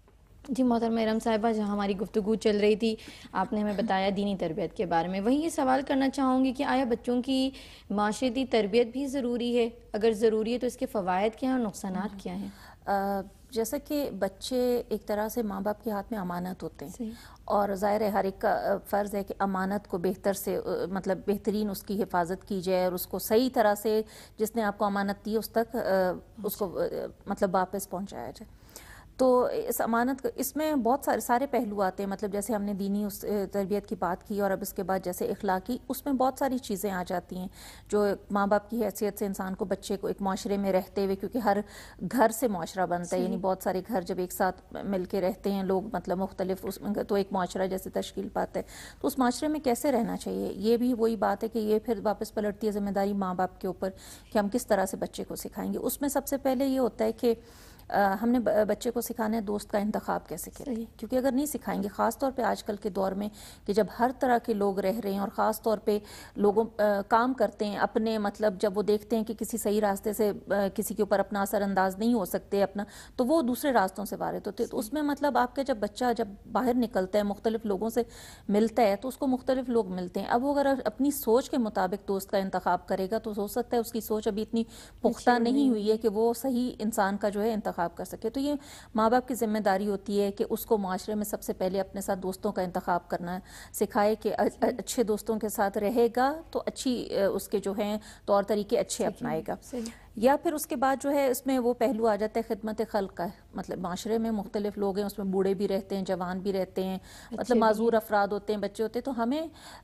جی محترمہ ارم صاحبہ، جہاں ہماری گفتگو چل رہی تھی آپ نے ہمیں بتایا دینی تربیت کے بارے میں، وہیں یہ سوال کرنا چاہوں گی کہ آیا بچوں کی معاشرتی تربیت بھی ضروری ہے؟ اگر ضروری ہے تو اس کے فوائد کیا ہیں اور نقصانات کیا ہیں؟ جیسا کہ بچے ایک طرح سے ماں باپ کے ہاتھ میں امانت ہوتے ہیں اور ظاہر ہے ہر ایک کا فرض ہے کہ امانت کو بہتر سے مطلب بہترین اس کی حفاظت کی جائے اور اس کو صحیح طرح سے جس نے آپ کو امانت دی اس تک اس کو مطلب واپس پہنچایا جائے۔ تو اس امانت اس میں بہت سارے سارے پہلو آتے ہیں، مطلب جیسے ہم نے دینی اس تربیت کی بات کی اور اب اس کے بعد جیسے اخلاقی، اس میں بہت ساری چیزیں آ جاتی ہیں جو ماں باپ کی حیثیت سے انسان کو بچے کو ایک معاشرے میں رہتے ہوئے، کیونکہ ہر گھر سے معاشرہ بنتا ہے، یعنی بہت سارے گھر جب ایک ساتھ مل کے رہتے ہیں لوگ مطلب مختلف، اس میں تو ایک معاشرہ جیسے تشکیل پاتا ہے، تو اس معاشرے میں کیسے رہنا چاہیے، یہ بھی وہی بات ہے کہ یہ پھر واپس پلٹتی ہے ذمہ داری ماں باپ کے اوپر کہ ہم کس طرح سے بچے کو سکھائیں گے۔ اس میں سب سے پہلے یہ ہوتا ہے کہ ہم نے بچے کو سکھانا ہے دوست کا انتخاب کیسے کریں، کیونکہ اگر نہیں سکھائیں گے، خاص طور پہ آج کل کے دور میں کہ جب ہر طرح کے لوگ رہ رہے ہیں اور خاص طور پہ لوگوں کام کرتے ہیں اپنے مطلب جب وہ دیکھتے ہیں کہ کسی صحیح راستے سے کسی کے اوپر اپنا اثر انداز نہیں ہو سکتے اپنا، تو وہ دوسرے راستوں سے وارد ہوتے ہیں۔ تو اس میں مطلب آپ کا جب بچہ جب باہر نکلتا ہے مختلف لوگوں سے ملتا ہے تو اس کو مختلف لوگ ملتے ہیں، اب وہ اگر اپنی سوچ کے مطابق دوست کا انتخاب کرے گا تو ہو سکتا ہے اس کی سوچ ابھی اتنی پختہ نہیں ہوئی ہے کہ وہ صحیح انسان کا جو ہے انتخاب کر سکے۔ تو یہ ماں باپ کی ذمہ داری ہوتی ہے کہ اس کو معاشرے میں سب سے پہلے اپنے ساتھ دوستوں کا انتخاب کرنا سکھائے کہ اچھے دوستوں کے ساتھ رہے گا تو اچھی اس کے جو ہیں طور طریقے اچھے اپنائے گا۔ یا پھر اس کے بعد جو ہے اس میں وہ پہلو آ جاتا ہے خدمت خلق کا، مطلب معاشرے میں مختلف لوگ ہیں، اس میں بوڑھے بھی رہتے ہیں، جوان بھی رہتے ہیں، مطلب معذور افراد ہوتے ہیں، بچے ہوتے ہیں، تو ہمیں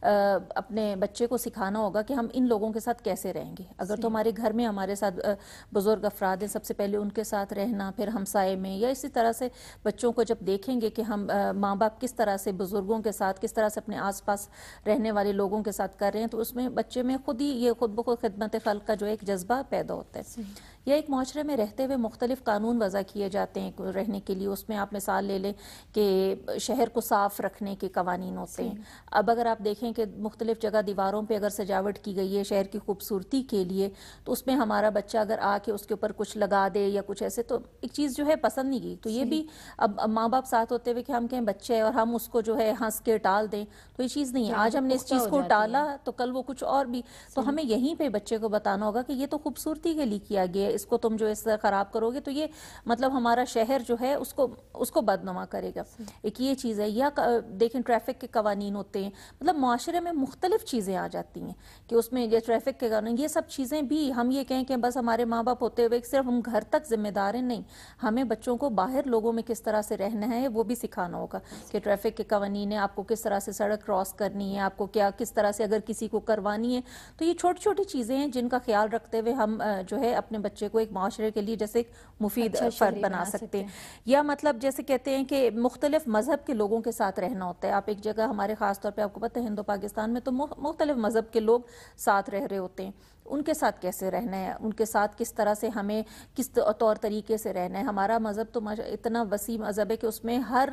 اپنے بچے کو سکھانا ہوگا کہ ہم ان لوگوں کے ساتھ کیسے رہیں گے۔ اگر تو ہمارے گھر میں ہمارے ساتھ بزرگ افراد ہیں، سب سے پہلے ان کے ساتھ رہنا، پھر ہمسائے میں، یا اسی طرح سے بچوں کو جب دیکھیں گے کہ ہم ماں باپ کس طرح سے بزرگوں کے ساتھ کس طرح سے اپنے آس پاس رہنے والے لوگوں کے ساتھ کر رہے ہیں، تو اس میں بچے میں خود ہی یہ خود بخود خدمت خلق کا جو ایک جذبہ پیدا ہوتا ہے۔ یا ایک معاشرے میں رہتے ہوئے مختلف قانون وضع کیے جاتے ہیں رہنے کے لیے، اس میں آپ مثال لے لیں کہ شہر کو صاف رکھنے کے قوانین ہوتے ہیں۔ اب اگر آپ دیکھیں کہ مختلف جگہ دیواروں پہ اگر سجاوٹ کی گئی ہے شہر کی خوبصورتی کے لیے، تو اس میں ہمارا بچہ اگر آ کے اس کے اوپر کچھ لگا دے یا کچھ ایسے، تو ایک چیز جو ہے پسند نہیں کی، تو یہ بھی اب ماں باپ ساتھ ہوتے ہوئے کہ ہم کہیں بچے ہے اور ہم اس کو جو ہے ہنس کے ٹال دیں، تو یہ چیز نہیں ہے۔ آج ہم نے اس چیز کو ٹالا تو کل وہ کچھ اور بھی، تو ہمیں یہیں پہ بچے کو بتانا ہوگا کہ یہ تو خوبصورتی کے لیے کیا گیا ہے، اس کو تم جو اس طرح خراب کرو گے تو یہ مطلب ہمارا شہر جو ہے اس کو اس کو بدنما کرے گا۔ ایک یہ چیز ہے۔ یا دیکھیں ٹریفک کے قوانین ہوتے ہیں، مطلب معاشرے میں مختلف چیزیں آ جاتی ہیں کہ اس میں یہ ٹریفک کے قانون، یہ سب چیزیں بھی ہم یہ کہیں کہ بس ہمارے ماں باپ ہوتے ہوئے صرف ہم گھر تک ذمہ دار ہیں، نہیں، ہمیں بچوں کو باہر لوگوں میں کس طرح سے رہنا ہے وہ بھی سکھانا ہوگا کہ ٹریفک کے قوانین ہیں، آپ کو کس طرح سے سڑک کراس کرنی ہے، آپ کو کیا کس طرح سے اگر کسی کو کروانی ہے، تو یہ چھوٹی چھوٹی چیزیں ہیں جن کا خیال رکھتے ہوئے ہم جو ہے اپنے بچے کو ایک معاشرے کے لیے جیسے ایک مفید فرد بنا سکتے ہیں۔ یا مطلب جیسے کہتے ہیں کہ مختلف مذہب کے لوگوں کے ساتھ رہنا ہوتا ہے۔ آپ ایک جگہ ہمارے خاص طور پہ آپ کو پتہ ہے ہندو پاکستان میں تو مختلف مذہب کے لوگ ساتھ رہ رہے ہوتے ہیں، ان کے ساتھ کیسے رہنا ہے، ان کے ساتھ کس طرح سے ہمیں کس طور طریقے سے رہنا ہے۔ ہمارا مذہب تو اتنا وسیع مذہب ہے کہ اس میں ہر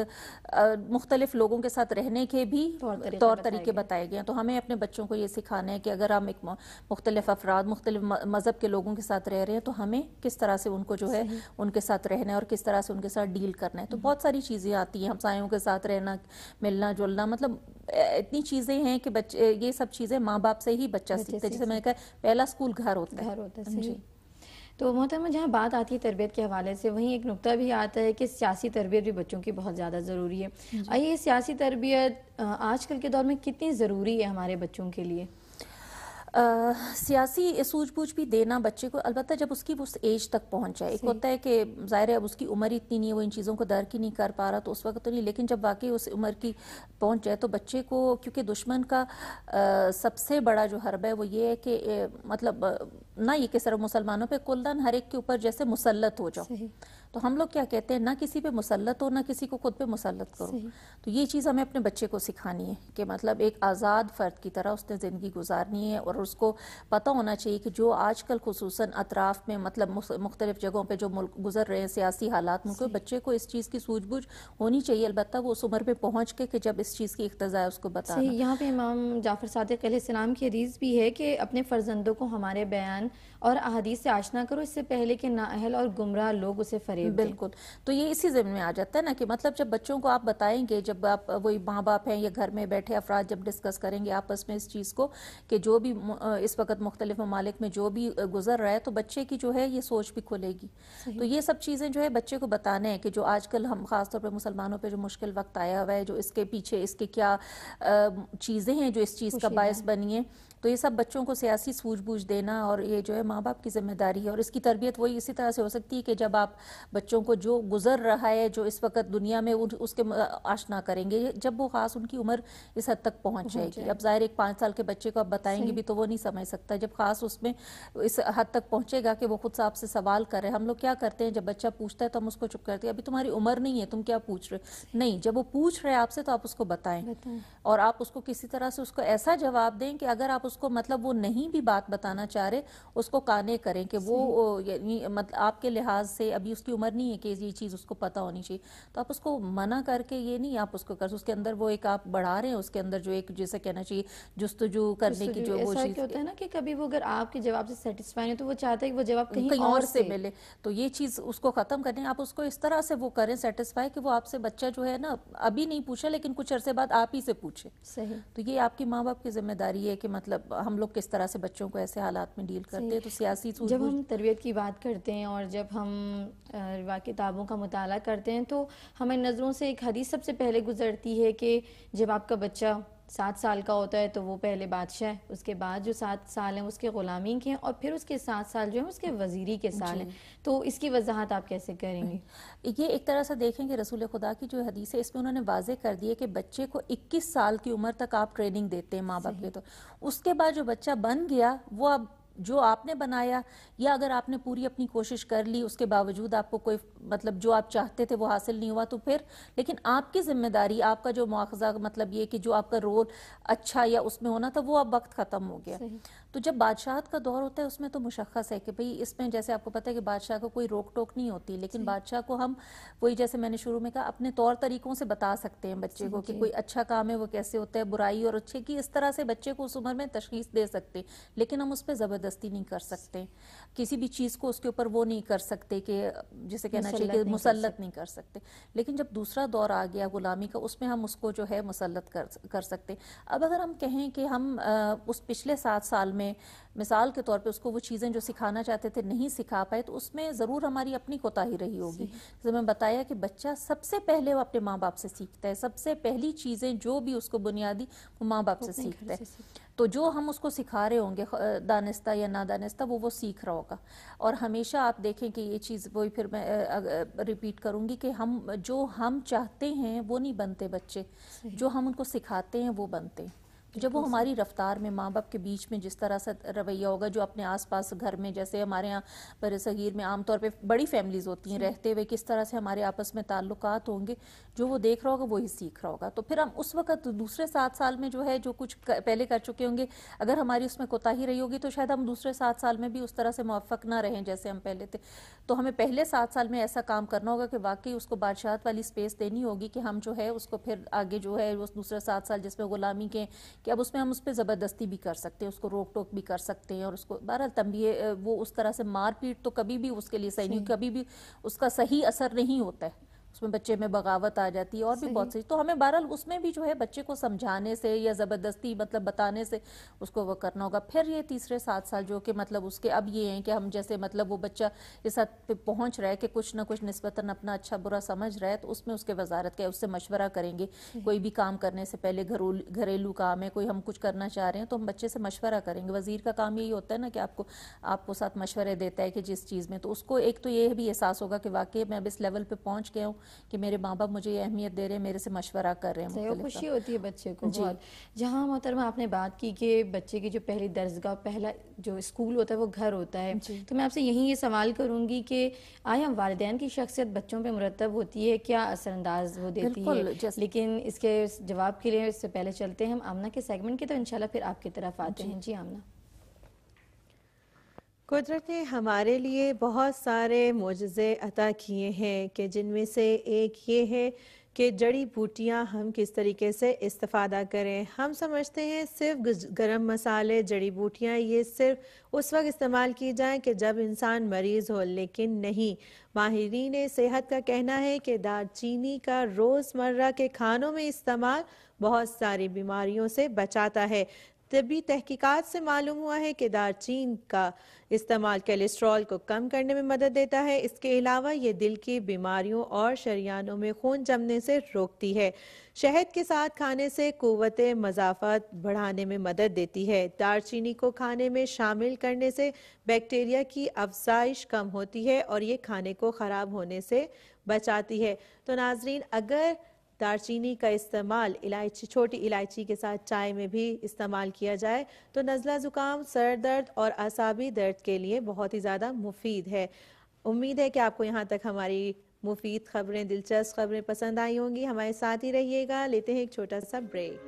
مختلف لوگوں کے ساتھ رہنے کے بھی طور طریقے بتائے گئے ہیں، تو ہمیں اپنے بچوں کو یہ سکھانا ہے کہ اگر ہم ایک مختلف افراد مختلف مذہب کے لوگوں کے ساتھ رہ رہے ہیں تو ہمیں کس طرح سے ان کو جو ہے ان کے ساتھ رہنا ہے اور کس طرح سے ان کے ساتھ ڈیل کرنا ہے۔ تو بہت ساری چیزیں آتی ہیں، ہمسایوں کے ساتھ رہنا، ملنا جلنا، مطلب اتنی چیزیں ہیں کہ بچے یہ سب چیزیں ماں باپ سے ہی بچہ سیکھتے ہیں۔ جیسے میں نے کہا پہلا سکول گھر ہوتا ہے۔ گھر ہوتا ہے، صحیح۔ تو محترمہ جہاں بات آتی ہے تربیت کے حوالے سے وہیں ایک نقطہ بھی آتا ہے کہ سیاسی تربیت بھی بچوں کی بہت زیادہ ضروری ہے. آئیے سیاسی تربیت آج کل کے دور میں کتنی ضروری ہے ہمارے بچوں کے لیے؟ سیاسی سوجھ بوجھ بھی دینا بچے کو، البتہ جب اس کی اس ایج تک پہنچ جائے. ایک ہوتا ہے کہ ظاہر ہے اب اس کی عمر اتنی نہیں ہے، وہ ان چیزوں کو درک ہی نہیں کر پا رہا تو اس وقت تو نہیں، لیکن جب واقعی اس عمر کی پہنچ جائے تو بچے کو، کیونکہ دشمن کا سب سے بڑا جو حربہ ہے وہ یہ ہے کہ مطلب نہ یہ کہ صرف مسلمانوں پہ کلدن ہر ایک کے اوپر جیسے مسلط ہو جاؤ. تو ہم لوگ کیا کہتے ہیں، نہ کسی پہ مسلط ہو نہ کسی کو خود پہ مسلط کرو. تو یہ چیز ہمیں اپنے بچے کو سکھانی ہے کہ مطلب ایک آزاد فرد کی طرح اس نے زندگی گزارنی ہے، اور اس کو پتہ ہونا چاہیے کہ جو آج کل خصوصاً اطراف میں مطلب مختلف جگہوں پہ جو ملک گزر رہے ہیں سیاسی حالات میں، بچے کو اس چیز کی سوجھ بوجھ ہونی چاہیے، البتہ وہ اس عمر پہ پہنچ کے کہ جب اس چیز کی اقتضاء ہے اس کو بتانا. صحیح. یہاں پہ امام جعفر صادق علیہ السلام کی حدیث بھی ہے کہ اپنے فرزندوں کو ہمارے بیان اور احادیث سے آشنا کرو اس سے پہلے کہ نااہل اور گمراہ لوگ اسے فریب دیں. بالکل. تو یہ اسی ضمن میں آ جاتا ہے نا کہ مطلب جب بچوں کو آپ بتائیں گے، جب آپ وہی ماں باپ ہیں یا گھر میں بیٹھے افراد جب ڈسکس کریں گے آپس میں اس چیز کو کہ جو بھی اس وقت مختلف ممالک میں جو بھی گزر رہا ہے تو بچے کی جو ہے یہ سوچ بھی کھلے گی. تو یہ سب چیزیں جو ہے بچے کو بتانا ہے کہ جو آج کل ہم خاص طور پہ مسلمانوں پہ جو مشکل وقت آیا ہوا ہے، جو اس کے پیچھے اس کے کیا چیزیں ہیں جو اس چیز کا باعث بنی ہیں، تو یہ سب بچوں کو سیاسی سوجھ بوجھ دینا اور یہ جو ہے ماں باپ کی ذمہ داری ہے. اور اس کی تربیت وہی اسی طرح سے ہو سکتی ہے کہ جب آپ بچوں کو جو گزر رہا ہے جو اس وقت دنیا میں اس کے آشنا کریں گے جب وہ خاص ان کی عمر اس حد تک پہنچ جائے گی. اب ظاہر ایک پانچ سال کے بچے کو آپ بتائیں گے بھی تو وہ نہیں سمجھ سکتا، جب خاص اس میں اس حد تک پہنچے گا کہ وہ خود سے آپ سے سوال کر رہے ہیں. ہم لوگ کیا کرتے ہیں جب بچہ پوچھتا ہے تو ہم اس کو چپ کرتے ہیں، ابھی تمہاری عمر نہیں ہے تم کیا پوچھ رہے نہیں. جب وہ پوچھ رہے ہیں آپ سے تو آپ اس کو بتائیں اور آپ اس کو کسی طرح سے اس کو ایسا جواب دیں کہ اگر آپ اس کو مطلب وہ نہیں بھی بات بتانا چاہ رہے اس کو قانع کریں کہ وہ یعنی مطلب آپ کے لحاظ سے ابھی اس کی عمر نہیں ہے کہ یہ چیز اس کو پتہ ہونی چاہیے. تو آپ اس کو منع کر کے یہ نہیں آپ اس کو کر اس کے اندر وہ ایک آپ بڑھا رہے ہیں اس کے اندر جو ایک جیسے کہنا چاہیے جستجو کرنے کی جو وہ چیز ہوتا ہے نا کہ کبھی وہ اگر آپ کے جواب سے سیٹسفائی نہیں تو وہ چاہتا ہے کہ وہ جواب کہیں کہیں اور سے ملے. تو یہ چیز اس کو ختم کریں، آپ اس کو اس طرح سے وہ کریں سیٹسفائی کہ وہ آپ سے بچہ جو ہے نا ابھی نہیں پوچھا لیکن کچھ عرصے بعد آپ ہی سے پوچھے. صحیح. تو یہ آپ کی ماں باپ کی ذمہ داری ہے کہ مطلب ہم لوگ کس طرح سے بچوں کو ایسے حالات میں ڈیل کرتے ہیں. تو سیاسی جب ہم تربیت کی بات کرتے ہیں اور جب ہم کتابوں کا مطالعہ کرتے ہیں تو ہمیں نظروں سے ایک حدیث سب سے پہلے گزرتی ہے کہ جب آپ کا بچہ سات سال کا ہوتا ہے تو وہ پہلے بادشاہ ہے، اس کے بعد جو سات سال ہیں اس کے غلامی کے ہیں، اور پھر اس کے سات سال جو ہیں اس کے وزیری کے سال ہیں. تو اس کی وضاحت آپ کیسے کریں گے؟ یہ ایک طرح سے دیکھیں کہ رسول خدا کی جو حدیث ہے اس میں انہوں نے واضح کر دی ہے کہ بچے کو اکیس سال کی عمر تک آپ ٹریننگ دیتے ہیں ماں باپ کے. تو اس کے بعد جو بچہ بن گیا وہ اب جو آپ نے بنایا یا اگر آپ نے پوری اپنی کوشش کر لی اس کے باوجود آپ کو کوئی مطلب جو آپ چاہتے تھے وہ حاصل نہیں ہوا تو پھر لیکن آپ کی ذمہ داری، آپ کا جو مواخذہ مطلب یہ کہ جو آپ کا رول اچھا یا اس میں ہونا تھا وہ اب وقت ختم ہو گیا. تو جب بادشاہت کا دور ہوتا ہے اس میں تو مشخص ہے کہ بھئی اس میں جیسے آپ کو پتہ ہے کہ بادشاہ کو کوئی روک ٹوک نہیں ہوتی، لیکن بادشاہ کو ہم وہی جیسے میں نے شروع میں کہا اپنے طور طریقوں سے بتا سکتے ہیں بچے کو کہ کوئی اچھا کام ہے وہ کیسے ہوتا ہے، برائی اور اچھے کی اس طرح سے بچے کو اس عمر میں تشخیص دے سکتے، لیکن ہم اس پہ زبردستی نہیں کر سکتے. کسی بھی چیز کو اس کے اوپر وہ نہیں کر سکتے کہ جسے کہنا چاہیے کہ مسلط نہیں کر سکتے. لیکن جب دوسرا دور آ گیا غلامی کا اس میں ہم اس کو جو ہے مسلط کر کر سکتے. اب اگر ہم کہیں کہ ہم اس پچھلے سات سال میں مثال کے طور پہ اس کو وہ چیزیں جو سکھانا چاہتے تھے نہیں سکھا پائے تو اس میں ضرور ہماری اپنی کوتاہی رہی ہوگی. جیسے میں بتایا کہ بچہ سب سے پہلے وہ اپنے ماں باپ سے سیکھتا ہے، سب سے پہلی چیزیں جو بھی اس کو بنیادی وہ ماں باپ سے سیکھتا ہے. تو جو ہم اس کو سکھا رہے ہوں گے دانستہ یا نادانستہ وہ وہ سیکھ رہا ہوگا. اور ہمیشہ آپ دیکھیں کہ یہ چیز وہی پھر میں ریپیٹ کروں گی کہ ہم جو ہم چاہتے ہیں وہ نہیں بنتے بچے، جو ہم ان کو سکھاتے ہیں وہ بنتے ہیں. جب وہ ہماری رفتار میں ماں باپ کے بیچ میں جس طرح سے رویہ ہوگا، جو اپنے آس پاس گھر میں جیسے ہمارے یہاں بر صغیر میں عام طور پہ بڑی فیملیز ہوتی ہیں رہتے ہوئے کس طرح سے ہمارے آپس میں تعلقات ہوں گے، جو وہ دیکھ رہا ہوگا وہی سیکھ رہا ہوگا. تو پھر ہم اس وقت دوسرے سات سال میں جو ہے جو کچھ پہلے کر چکے ہوں گے اگر ہماری اس میں کوتاہی رہی ہوگی تو شاید ہم دوسرے سات سال میں بھی اس طرح سے موفق نہ رہیں جیسے ہم پہلے تھے. تو ہمیں پہلے سات سال میں ایسا کام کرنا ہوگا کہ واقعی اس کو بادشاہت والی سپیس دینی ہوگی کہ ہم جو ہے اس کو پھر آگے جو ہے اس دوسرے سات سال جس میں غلامی کے کہ اب اس میں ہم اس پہ زبردستی بھی کر سکتے ہیں، اس کو روک ٹوک بھی کر سکتے ہیں اور اس کو بہرحال تنبیہ وہ اس طرح سے مار پیٹ تو کبھی بھی اس کے لیے صحیح نہیں، کبھی بھی اس کا صحیح اثر نہیں ہوتا ہے. اس میں بچے میں بغاوت آ جاتی ہے اور بھی بہت سی. تو ہمیں بہرحال اس میں بھی جو ہے بچے کو سمجھانے سے یا زبردستی مطلب بتانے سے اس کو وہ کرنا ہوگا. پھر یہ تیسرے سات سال جو کہ مطلب اس کے اب یہ ہیں کہ ہم جیسے مطلب وہ بچہ اس حد پہ پہنچ رہا ہے کہ کچھ نہ کچھ نسبتاً اپنا اچھا برا سمجھ رہا ہے, تو اس میں اس کے وزارت کا اس سے مشورہ کریں گے. کوئی بھی کام کرنے سے پہلے گھریلو کام ہے, کوئی ہم کچھ کرنا چاہ رہے ہیں تو ہم بچے سے مشورہ کریں گے. وزیر کا کام یہی ہوتا ہے نا کہ آپ کو آپ کو ساتھ مشورے دیتا ہے کہ جس چیز میں, تو اس کو ایک تو یہ بھی احساس ہوگا کہ واقعی میں اب اس لیول پہ پہنچ گیا ہوں کہ میرے ماں باپ مجھے یہ اہمیت دے رہے ہیں, میرے سے مشورہ کر رہے ہیں. خوشی ہوتی ہے بچے کو بہت. جہاں محترمہ آپ نے بات کی کہ بچے کی جو پہلی درسگاہ پہلا جو اسکول ہوتا ہے وہ گھر ہوتا ہے, تو میں آپ سے یہی یہ سوال کروں گی کہ آیا والدین کی شخصیت بچوں پہ مرتب ہوتی ہے, کیا اثر انداز وہ دیتی ہے؟ لیکن اس کے جواب کے لیے اس سے پہلے چلتے ہیں ہم آمنہ کے سیگمنٹ کے, تو انشاءاللہ پھر آپ کی طرف آتے ہیں. جی آمنہ. قدرت نے ہمارے لیے بہت سارے معجزے عطا کیے ہیں کہ جن میں سے ایک یہ ہے کہ جڑی بوٹیاں ہم کس طریقے سے استفادہ کریں. ہم سمجھتے ہیں صرف گرم مسالے جڑی بوٹیاں یہ صرف اس وقت استعمال کی جائیں کہ جب انسان مریض ہو, لیکن نہیں. ماہرین صحت کا کہنا ہے کہ دار چینی کا روزمرہ کے کھانوں میں استعمال بہت ساری بیماریوں سے بچاتا ہے. طبی تحقیقات سے معلوم ہوا ہے کہ دار چین کا استعمال کولیسٹرول کو کم کرنے میں مدد دیتا ہے. اس کے علاوہ یہ دل کی بیماریوں اور شریانوں میں خون جمنے سے روکتی ہے. شہد کے ساتھ کھانے سے قوت مضافات بڑھانے میں مدد دیتی ہے. دار چینی کو کھانے میں شامل کرنے سے بیکٹیریا کی افزائش کم ہوتی ہے اور یہ کھانے کو خراب ہونے سے بچاتی ہے. تو ناظرین, اگر دار چینی کا استعمال الائچی چھوٹی الائچی کے ساتھ چائے میں بھی استعمال کیا جائے تو نزلہ زکام, سر درد اور اعصابی درد کے لیے بہت ہی زیادہ مفید ہے. امید ہے کہ آپ کو یہاں تک ہماری مفید خبریں, دلچسپ خبریں پسند آئی ہوں گی. ہمارے ساتھ ہی رہیے گا. لیتے ہیں ایک چھوٹا سا بریک.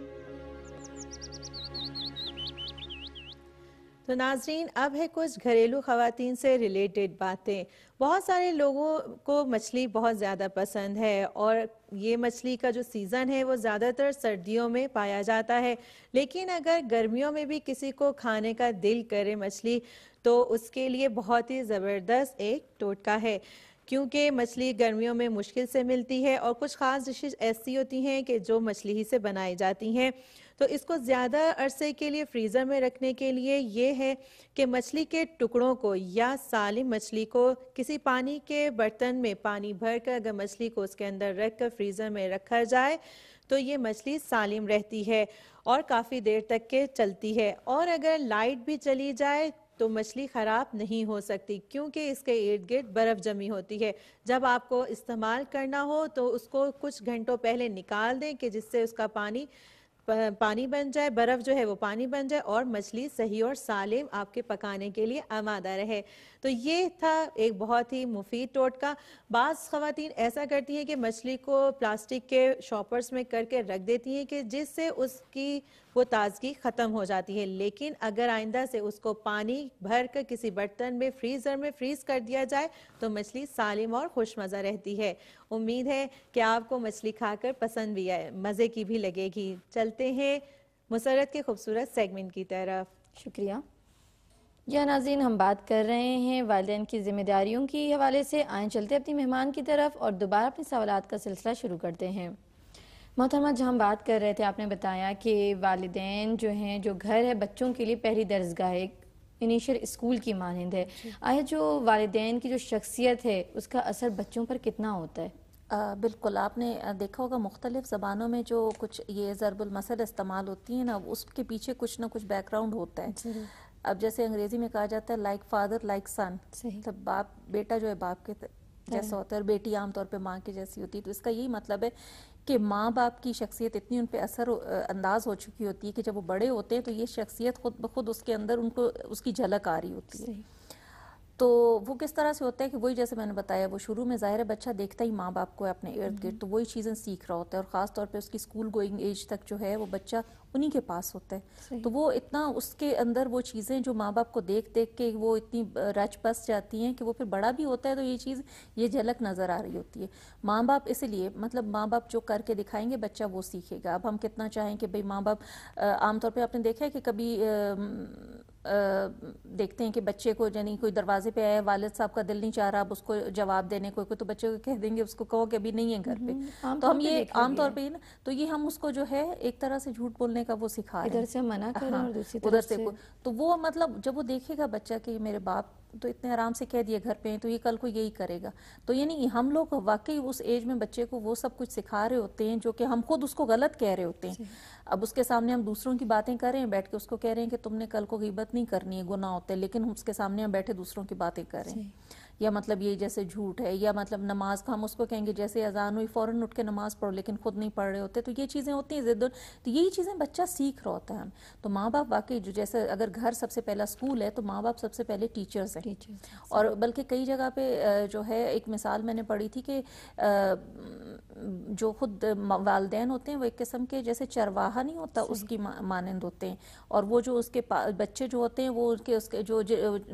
تو ناظرین, اب ہے کچھ گھریلو خواتین سے ریلیٹڈ باتیں. بہت سارے لوگوں کو مچھلی بہت زیادہ پسند ہے اور یہ مچھلی کا جو سیزن ہے وہ زیادہ تر سردیوں میں پایا جاتا ہے. لیکن اگر گرمیوں میں بھی کسی کو کھانے کا دل کرے مچھلی تو اس کے لیے بہت ہی زبردست ایک ٹوٹکا ہے, کیونکہ مچھلی گرمیوں میں مشکل سے ملتی ہے اور کچھ خاص ڈشز ایسی ہوتی ہیں کہ جو مچھلی ہی سے بنائی جاتی ہیں. تو اس کو زیادہ عرصے کے لیے فریزر میں رکھنے کے لیے یہ ہے کہ مچھلی کے ٹکڑوں کو یا سالم مچھلی کو کسی پانی کے برتن میں پانی بھر کر اگر مچھلی کو اس کے اندر رکھ کر فریزر میں رکھا جائے تو یہ مچھلی سالم رہتی ہے اور کافی دیر تک کے چلتی ہے. اور اگر لائٹ بھی چلی جائے تو مچھلی خراب نہیں ہو سکتی, کیونکہ اس کے ارد گرد برف جمی ہوتی ہے. جب آپ کو استعمال کرنا ہو تو اس کو کچھ گھنٹوں پہلے نکال دیں کہ جس سے اس کا پانی پانی بن جائے, برف جو ہے وہ پانی بن جائے اور مچھلی صحیح اور سالم آپ کے پکانے کے لیے آمادہ رہے. تو یہ تھا ایک بہت ہی مفید ٹوٹکا. بعض خواتین ایسا کرتی ہیں کہ مچھلی کو پلاسٹک کے شاپرز میں کر کے رکھ دیتی ہیں کہ جس سے اس کی وہ تازگی ختم ہو جاتی ہے. لیکن اگر آئندہ سے اس کو پانی بھر کر کسی برتن میں فریزر میں فریز کر دیا جائے تو مچھلی سالم اور خوش مزہ رہتی ہے. امید ہے کہ آپ کو مچھلی کھا کر پسند بھی آئے, مزے کی بھی لگے گی. چلتے ہیں مسرت کے خوبصورت سیگمنٹ کی طرف. شکریہ. یا ناظرین, ہم بات کر رہے ہیں والدین کی ذمہ داریوں کی حوالے سے. آئیں چلتے اپنی مہمان کی طرف اور دوبارہ اپنے سوالات کا سلسلہ شروع کرتے ہیں. محترمہ, جہاں ہم بات کر رہے تھے آپ نے بتایا کہ والدین جو ہیں, جو گھر ہے بچوں کے لیے پہلی درسگاہ ہے, انیشل اسکول کی مانند ہے. آیا جو والدین کی جو شخصیت ہے اس کا اثر بچوں پر کتنا ہوتا ہے؟ آ, بالکل. آپ نے دیکھا ہوگا مختلف زبانوں میں جو کچھ یہ ضرب المثل استعمال ہوتی ہیں نا, اس کے پیچھے کچھ نہ کچھ بیک گراؤنڈ ہوتا ہے. اب جیسے انگریزی میں کہا جاتا ہے لائک فادر لائک سن, مطلب باپ بیٹا جو ہے باپ کے جیسا ہوتا ہے اور بیٹی عام طور پہ ماں کی جیسی ہوتی ہے. تو اس کا یہی مطلب ہے کہ ماں باپ کی شخصیت اتنی ان پہ اثر انداز ہو چکی ہوتی ہے کہ جب وہ بڑے ہوتے ہیں تو یہ شخصیت خود بخود اس کے اندر ان کو اس کی جھلک آ رہی ہوتی ہے. تو وہ کس طرح سے ہوتا ہے کہ وہی جیسے میں نے بتایا, وہ شروع میں ظاہر ہے بچہ دیکھتا ہی ماں باپ کو اپنے ارد گرد, تو وہی چیزیں سیکھ رہا ہوتا ہے. اور خاص طور پہ اس کی اسکول گوئنگ ایج تک جو ہے وہ بچہ انہی کے پاس ہوتا ہے. تو وہ اتنا اس کے اندر وہ چیزیں جو ماں باپ کو دیکھ دیکھ کے وہ اتنی رچ بس جاتی ہیں کہ وہ پھر بڑا بھی ہوتا ہے تو یہ چیز یہ جھلک نظر آ رہی ہوتی ہے. ماں باپ اس لیے مطلب ماں باپ جو کر کے دکھائیں گے بچہ وہ سیکھے گا. اب ہم کتنا چاہیں کہ بھئی ماں باپ عام طور پہ آپ نے دیکھا ہے کہ کبھی دیکھتے ہیں کہ بچے کو یعنی کوئی دروازے پہ آیا والد صاحب کا دل نہیں چاہ رہا اب اس کو جواب دینے کو تو بچے کو کہہ دیں گے اس کو کہو کہ ابھی نہیں ہے گھر پہ. تو ہم یہ عام طور پہ تو یہ ہم اس کو جو ہے ایک طرح سے جھوٹ بولنے کا وہ سکھا رہے ہیں, ادھر سے منع کر رہے ہیں اور دوسری ادھر طرف سے تو وہ مطلب جب وہ دیکھے گا بچہ کہ میرے باپ تو اتنے آرام سے کہہ دیا گھر پہ ہیں تو یہ کل کو یہی کرے گا. تو یعنی ہم لوگ واقعی اس ایج میں بچے کو وہ سب کچھ سکھا رہے ہوتے ہیں جو کہ ہم خود اس کو غلط کہہ رہے ہوتے ہیں. اب اس کے سامنے ہم دوسروں کی باتیں کر رہے ہیں, بیٹھ کے اس کو کہہ رہے ہیں کہ تم نے کل کو غیبت نہیں کرنی ہے, گناہ ہوتے ہیں, لیکن اس کے سامنے ہم بیٹھے دوسروں کی باتیں کر رہے ہیں. یا مطلب یہ جیسے جھوٹ ہے, یا مطلب نماز کا ہم اس کو کہیں گے جیسے اذان ہوئی فوراً اٹھ کے نماز پڑھو لیکن خود نہیں پڑھ رہے ہوتے. تو یہ چیزیں ہوتی ہیں ضد, تو یہی چیزیں بچہ سیکھ رہا ہوتا ہے. ہم تو ماں باپ واقعی جو جیسے اگر گھر سب سے پہلا اسکول ہے تو ماں باپ سب سے پہلے ٹیچرز ہیں. اور بلکہ کئی جگہ پہ جو ہے ایک مثال میں نے پڑھی تھی کہ جو خود والدین ہوتے ہیں وہ ایک قسم کے جیسے چرواہا نہیں ہوتا اس کی مانند ہوتے ہیں, اور وہ جو اس کے بچے جو ہوتے ہیں وہ اس کے اس کے جو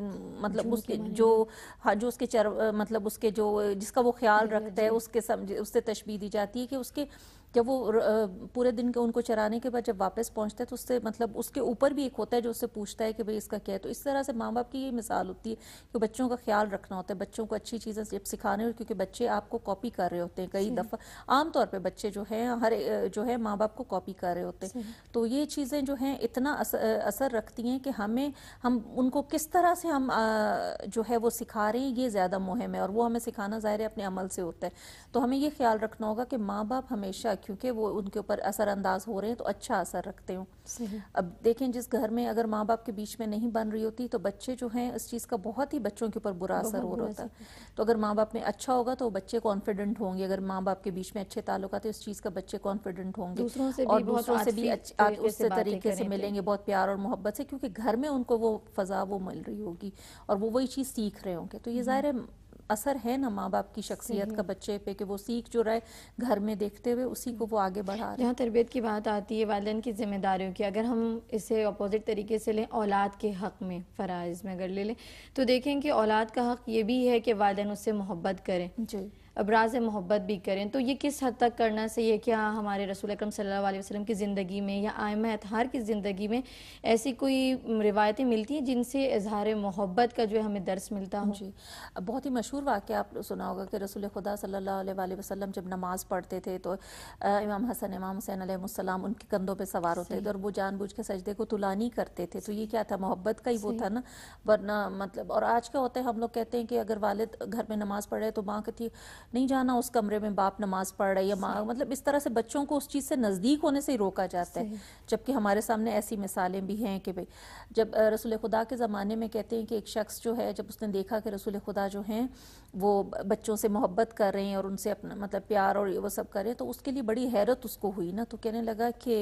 مطلب اس کے جو جو اس کے چر مطلب اس کے جو جس کا وہ خیال رکھتا ہے اس کے اس سے تشبیہ دی جاتی ہے کہ اس کے جب وہ پورے دن کے ان کو چرانے کے بعد جب واپس پہنچتا ہے تو اس سے مطلب اس کے اوپر بھی ایک ہوتا ہے جو اس سے پوچھتا ہے کہ بھئی اس کا کیا ہے. تو اس طرح سے ماں باپ کی یہ مثال ہوتی ہے کہ بچوں کا خیال رکھنا ہوتا ہے, بچوں کو اچھی چیزیں جب سکھانے ہو, کیونکہ بچے آپ کو کاپی کر رہے ہوتے ہیں کئی دفعہ. عام طور پہ بچے جو ہیں ہر جو ہے ماں باپ کو کاپی کر رہے ہوتے ہیں. تو یہ چیزیں جو ہیں اتنا اثر رکھتی ہیں کہ ہمیں ہم ان کو کس طرح سے ہم جو ہے وہ سکھا رہے ہیں یہ زیادہ مہم ہے, اور وہ ہمیں سکھانا ظاہر ہے اپنے عمل سے ہوتا ہے. تو ہمیں یہ خیال رکھنا ہوگا کہ ماں باپ ہمیشہ کیونکہ وہ ان کے اوپر اثر انداز ہو رہے ہیں تو اچھا اثر رکھتے ہوں. اب دیکھیں جس گھر میں اگر ماں باپ کے بیچ میں نہیں بن رہی ہوتی تو بچے جو ہیں اس چیز کا بہت ہی بچوں کے اوپر برا اثر ہو رہا ہوتا ہے. تو اگر ماں باپ میں اچھا ہوگا تو بچے کانفیڈنٹ ہوں گے, اگر ماں باپ کے بیچ میں اچھے تعلقات ہیں اس چیز کا بچے کانفیڈنٹ ہوں گے, اور دوسروں سے بھی اس سے طریقے سے ملیں گے بہت پیار اور محبت سے, کیونکہ گھر میں ان کو وہ فضا وہ مل رہی ہوگی اور وہ وہی چیز سیکھ رہے ہوں گے. تو یہ ظاہر ہے اثر ہے نا ماں باپ کی شخصیت کا بچے پہ کہ وہ سیکھ جو رہے گھر میں دیکھتے ہوئے اسی کو وہ آگے بڑھا رہے ہیں. جہاں تربیت کی بات آتی ہے والدین کی ذمہ داریوں کی, اگر ہم اسے اپوزٹ طریقے سے لیں اولاد کے حق میں فرائض میں اگر لے لیں تو دیکھیں کہ اولاد کا حق یہ بھی ہے کہ والدین اس سے محبت کریں, جی ابراز محبت بھی کریں. تو یہ کس حد تک کرنا چاہیے؟ کیا ہمارے رسول اکرم صلی اللہ علیہ وسلم کی زندگی میں یا ائمہ اطہار کی زندگی میں ایسی کوئی روایتیں ملتی ہیں جن سے اظہار محبت کا جو ہے ہمیں درس ملتا ہو؟ جی بہت ہی مشہور واقعہ آپ سنا ہوگا کہ رسول خدا صلی اللہ علیہ وآلہ وسلم جب نماز پڑھتے تھے تو امام حسن امام حسین علیہ السلام ان کے کندھوں پہ سوار ہوتے تھے اور وہ جان بوجھ کے سجدے کو طولانی کرتے تھے. تو یہ کیا تھا؟ محبت کا ہی وہ تھا نا. ورنہ مطلب اور آج کیا ہوتا ہے ہم لوگ کہتے ہیں کہ اگر والد گھر میں نماز پڑھ رہے تو ماں کہتی نہیں جانا اس کمرے میں, باپ نماز پڑھ رہا ہے, یا ماں مطلب اس طرح سے بچوں کو اس چیز سے نزدیک ہونے سے ہی روکا جاتا ہے. جبکہ ہمارے سامنے ایسی مثالیں بھی ہیں کہ بھئی جب رسول خدا کے زمانے میں کہتے ہیں کہ ایک شخص جو ہے جب اس نے دیکھا کہ رسول خدا جو ہیں وہ بچوں سے محبت کر رہے ہیں اور ان سے اپنا مطلب پیار اور وہ سب کر رہے ہیں تو اس کے لیے بڑی حیرت اس کو ہوئی نا. تو کہنے لگا کہ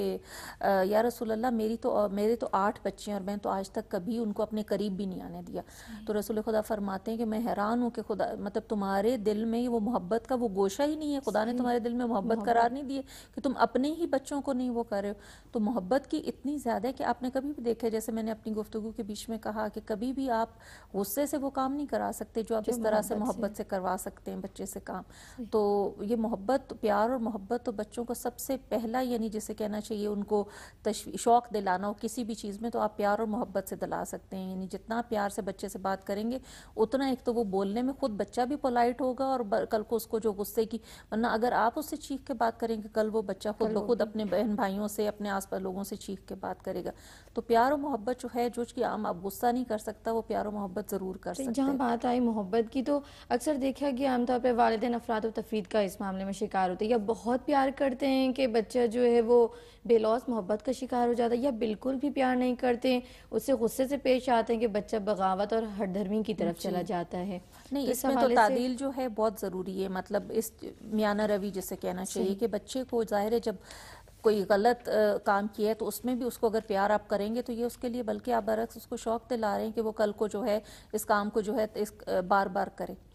یا رسول اللہ میری تو میرے تو آٹھ بچے ہیں اور میں تو آج تک کبھی ان کو اپنے قریب بھی نہیں آنے دیا. تو رسول خدا فرماتے ہیں کہ میں حیران ہوں کہ خدا مطلب تمہارے دل میں وہ محبت کا وہ گوشہ ہی نہیں ہے, خدا نے تمہارے دل میں محبت قرار نہیں دیے کہ تم اپنے ہی بچوں کو نہیں وہ کر رہے ہو. تو محبت کی اتنی زیادہ ہے کہ آپ نے کبھی بھی دیکھا, جیسے میں نے اپنی گفتگو کے بیچ میں کہا کہ کبھی بھی آپ غصے سے وہ کام نہیں کرا سکتے جو آپ اس طرح سے محبت سے کروا سکتے ہیں بچے سے کام. تو یہ محبت پیار اور محبت تو بچوں کو سب سے پہلا یعنی جسے کہنا چاہیے ان کو شوق دلانا ہو کسی بھی چیز میں تو آپ پیار اور محبت سے دلا سکتے ہیں. یعنی جتنا پیار سے بچے سے بات کریں گے اتنا ایک تو وہ بولنے میں خود بچہ بھی پولائٹ ہوگا اور کل کو اس کو جو غصے کی, ورنہ اگر آپ اس سے چیخ کے بات کریں گے کل وہ بچہ خود بخود اپنے بہن بھائیوں سے اپنے آس پاس لوگوں سے چیخ کے بات کرے گا. تو پیار و محبت جو ہے جو کہ عام اب غصہ نہیں کر سکتا وہ پیار و محبت ضرور کر سکتے ہیں. جہاں بات آئی محبت کی تو اکثر دیکھا گیا عام طور پہ والدین افراد و تفرید کا اس معاملے میں شکار ہوتے ہیں, یا بہت پیار کرتے ہیں کہ بچہ جو ہے وہ بے لوث محبت کا شکار ہو جاتا ہے, یا بالکل بھی پیار نہیں کرتے, اس سے غصے سے پیش آتے ہیں کہ بچہ بغاوت اور ہٹ دھرمی کی طرف چلا جاتا ہے. نہیں اس میں تو تعدیل جو ہے بہت ضروری ہے, مطلب اس میانہ روی جسے کہنا چاہیے کہ بچے کو ظاہر ہے جب کوئی غلط کام کیا ہے تو اس میں بھی اس کو اگر پیار آپ کریں گے تو یہ اس کے لیے بلکہ آپ برعکس اس کو شوق دلا رہے ہیں کہ وہ کل کو جو ہے اس کام کو جو ہے اس بار بار کرے.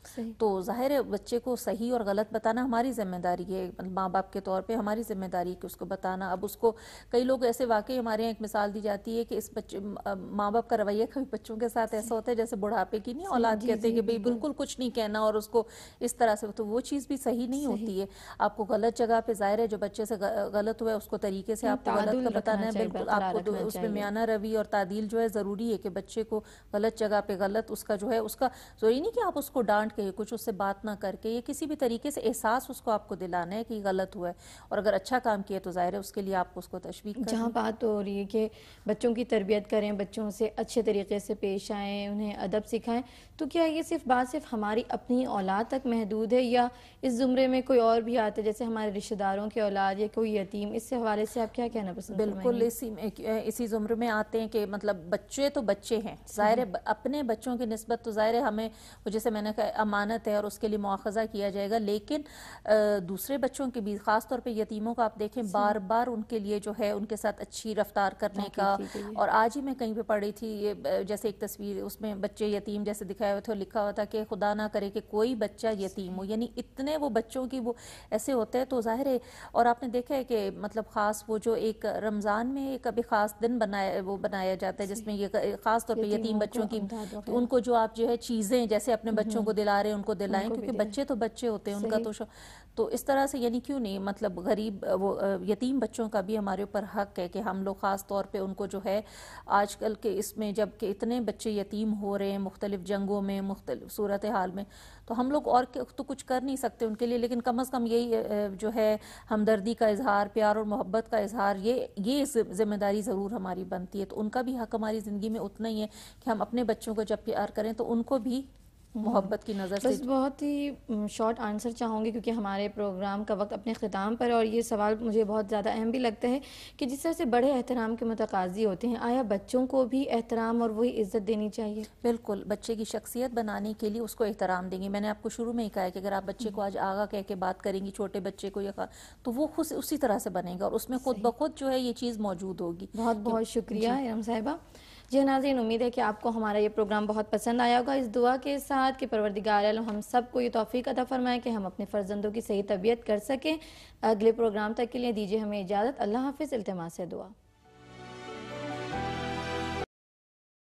تو ظاہر ہے بچے کو صحیح اور غلط بتانا ہماری ذمہ داری ہے، ماں باپ کے طور پہ ہماری ذمہ داری ہے کہ اس کو بتانا. اب اس کو کئی لوگ ایسے واقعی ہمارے یہاں ایک مثال دی جاتی ہے کہ اس بچے ماں باپ کا رویہ کبھی بچوں کے ساتھ ایسا ہوتا ہے جیسے بڑھاپے کی نہیں اولاد کہتے ہیں کہ بھئی بالکل کچھ نہیں کہنا اور اس کو اس طرح سے، تو وہ چیز بھی صحیح نہیں ہوتی ہے. آپ کو غلط جگہ پہ ظاہر ہے جو بچے سے غلط ہوا ہے اس کو طریقے سے آپ کو غلط کا بتانا ہے. بالکل آپ کو اس میں میانہ روی اور تعدیل جو ہے ضروری ہے کہ بچے کو غلط جگہ پہ غلط اس کا جو ہے اس کا ضروری نہیں کہ آپ اس کو ڈانٹ کے کچھ اس سے بات نہ کر کے، یہ کسی بھی طریقے سے احساس اس کو آپ کو دلانا ہے کہ غلط ہوا ہے، اور اگر اچھا کام کیا تو ظاہر ہے اس کے لیے آپ کو اس کو تشویق کریں. جہاں بات ہو رہی ہے کہ بچوں کی تربیت کریں، بچوں سے اچھے طریقے سے پیش آئیں، انہیں ادب سکھائیں، تو کیا یہ صرف بات صرف ہماری اپنی اولاد تک محدود ہے یا اس زمرے میں کوئی اور بھی آتا ہے جیسے ہمارے رشتہ داروں کی اولاد یا کوئی یتیم؟ اس سے حوالے سے آپ کیا کہنا پسند کریں گے؟ بالکل اسی اسی زمرے میں آتے ہیں کہ مطلب بچے تو بچے ہیں، ظاہر ہے اپنے بچوں کی نسبت تو ظاہر ہے ہمیں جیسے میں نے کہا امانت ہے اور اس کے لیے مواخذہ کیا جائے گا، لیکن دوسرے بچوں کے بھی خاص طور پہ یتیموں کا آپ دیکھیں بار بار ان کے لیے جو ہے ان کے ساتھ اچھی رفتار کرنے کا. اور آج ہی میں کہیں پہ پڑھی تھی یہ جیسے ایک تصویر اس میں بچے یتیم جیسے دکھائے ہوئے تھے اور لکھا ہوا تھا کہ خدا نہ کرے کہ کوئی بچہ یتیم ہو، یعنی اتنے وہ بچوں کی وہ ایسے ہوتے ہیں. تو ظاہر ہے اور آپ نے دیکھا ہے کہ مطلب خاص وہ جو ایک رمضان میں ایک ابھی خاص دن بنایا وہ بنایا جاتا ہے جس میں یہ خاص طور پہ یتیم بچوں کی ان کو جو آپ جو ہے چیزیں جیسے اپنے بچوں کو دلا رہے ہیں ان کو دلائیں، کیونکہ بچے تو بچے ہوتے ہیں ان کا تو تو اس طرح سے یعنی کیوں نہیں مطلب غریب وہ یتیم بچوں کا بھی ہمارے اوپر حق ہے کہ ہم لوگ خاص طور پہ ان کو جو ہے آج کل کے اس میں جب کہ اتنے بچے یتیم ہو رہے ہیں مختلف جنگوں میں مختلف صورتحال میں، تو ہم لوگ اور تو کچھ کر نہیں سکتے ان کے لیے، لیکن کم از کم یہی جو ہے ہمدردی کا اظہار، پیار اور محبت کا اظہار، یہ یہ ذمہ داری ضرور ہماری بنتی ہے. تو ان کا بھی حق ہماری زندگی میں اتنا ہی ہے کہ ہم اپنے بچوں کو جب پیار کریں تو ان کو بھی محبت کی نظر سے. بس بہت ہی شارٹ آنسر چاہوں گی کیونکہ ہمارے پروگرام کا وقت اپنے اختتام پر ہے، اور یہ سوال مجھے بہت زیادہ اہم بھی لگتا ہے کہ جس طرح سے بڑے احترام کے متقاضی ہوتے ہیں، آیا بچوں کو بھی احترام اور وہی عزت دینی چاہیے؟ بالکل، بچے کی شخصیت بنانے کے لیے اس کو احترام دیں گے. میں نے آپ کو شروع میں ہی کہا ہے کہ اگر آپ بچے کو آج آگا کہہ کے بات کریں گی چھوٹے بچے کو یا تو وہ خود اسی طرح سے بنے گا اور اس میں خود بخود جو ہے یہ چیز موجود ہوگی. بہت بہت شکریہ ارم صاحبہ. جی ناظرین، امید ہے کہ آپ کو ہمارا یہ پروگرام بہت پسند آیا ہوگا، اس دعا کے ساتھ کہ پروردگار عالم ہم سب کو یہ توفیق عطا فرمائے کہ ہم اپنے فرزندوں کی صحیح تربیت کر سکیں. اگلے پروگرام تک کے لیے دیجیے ہمیں اجازت. اللہ حافظ. التماس ہے دعا.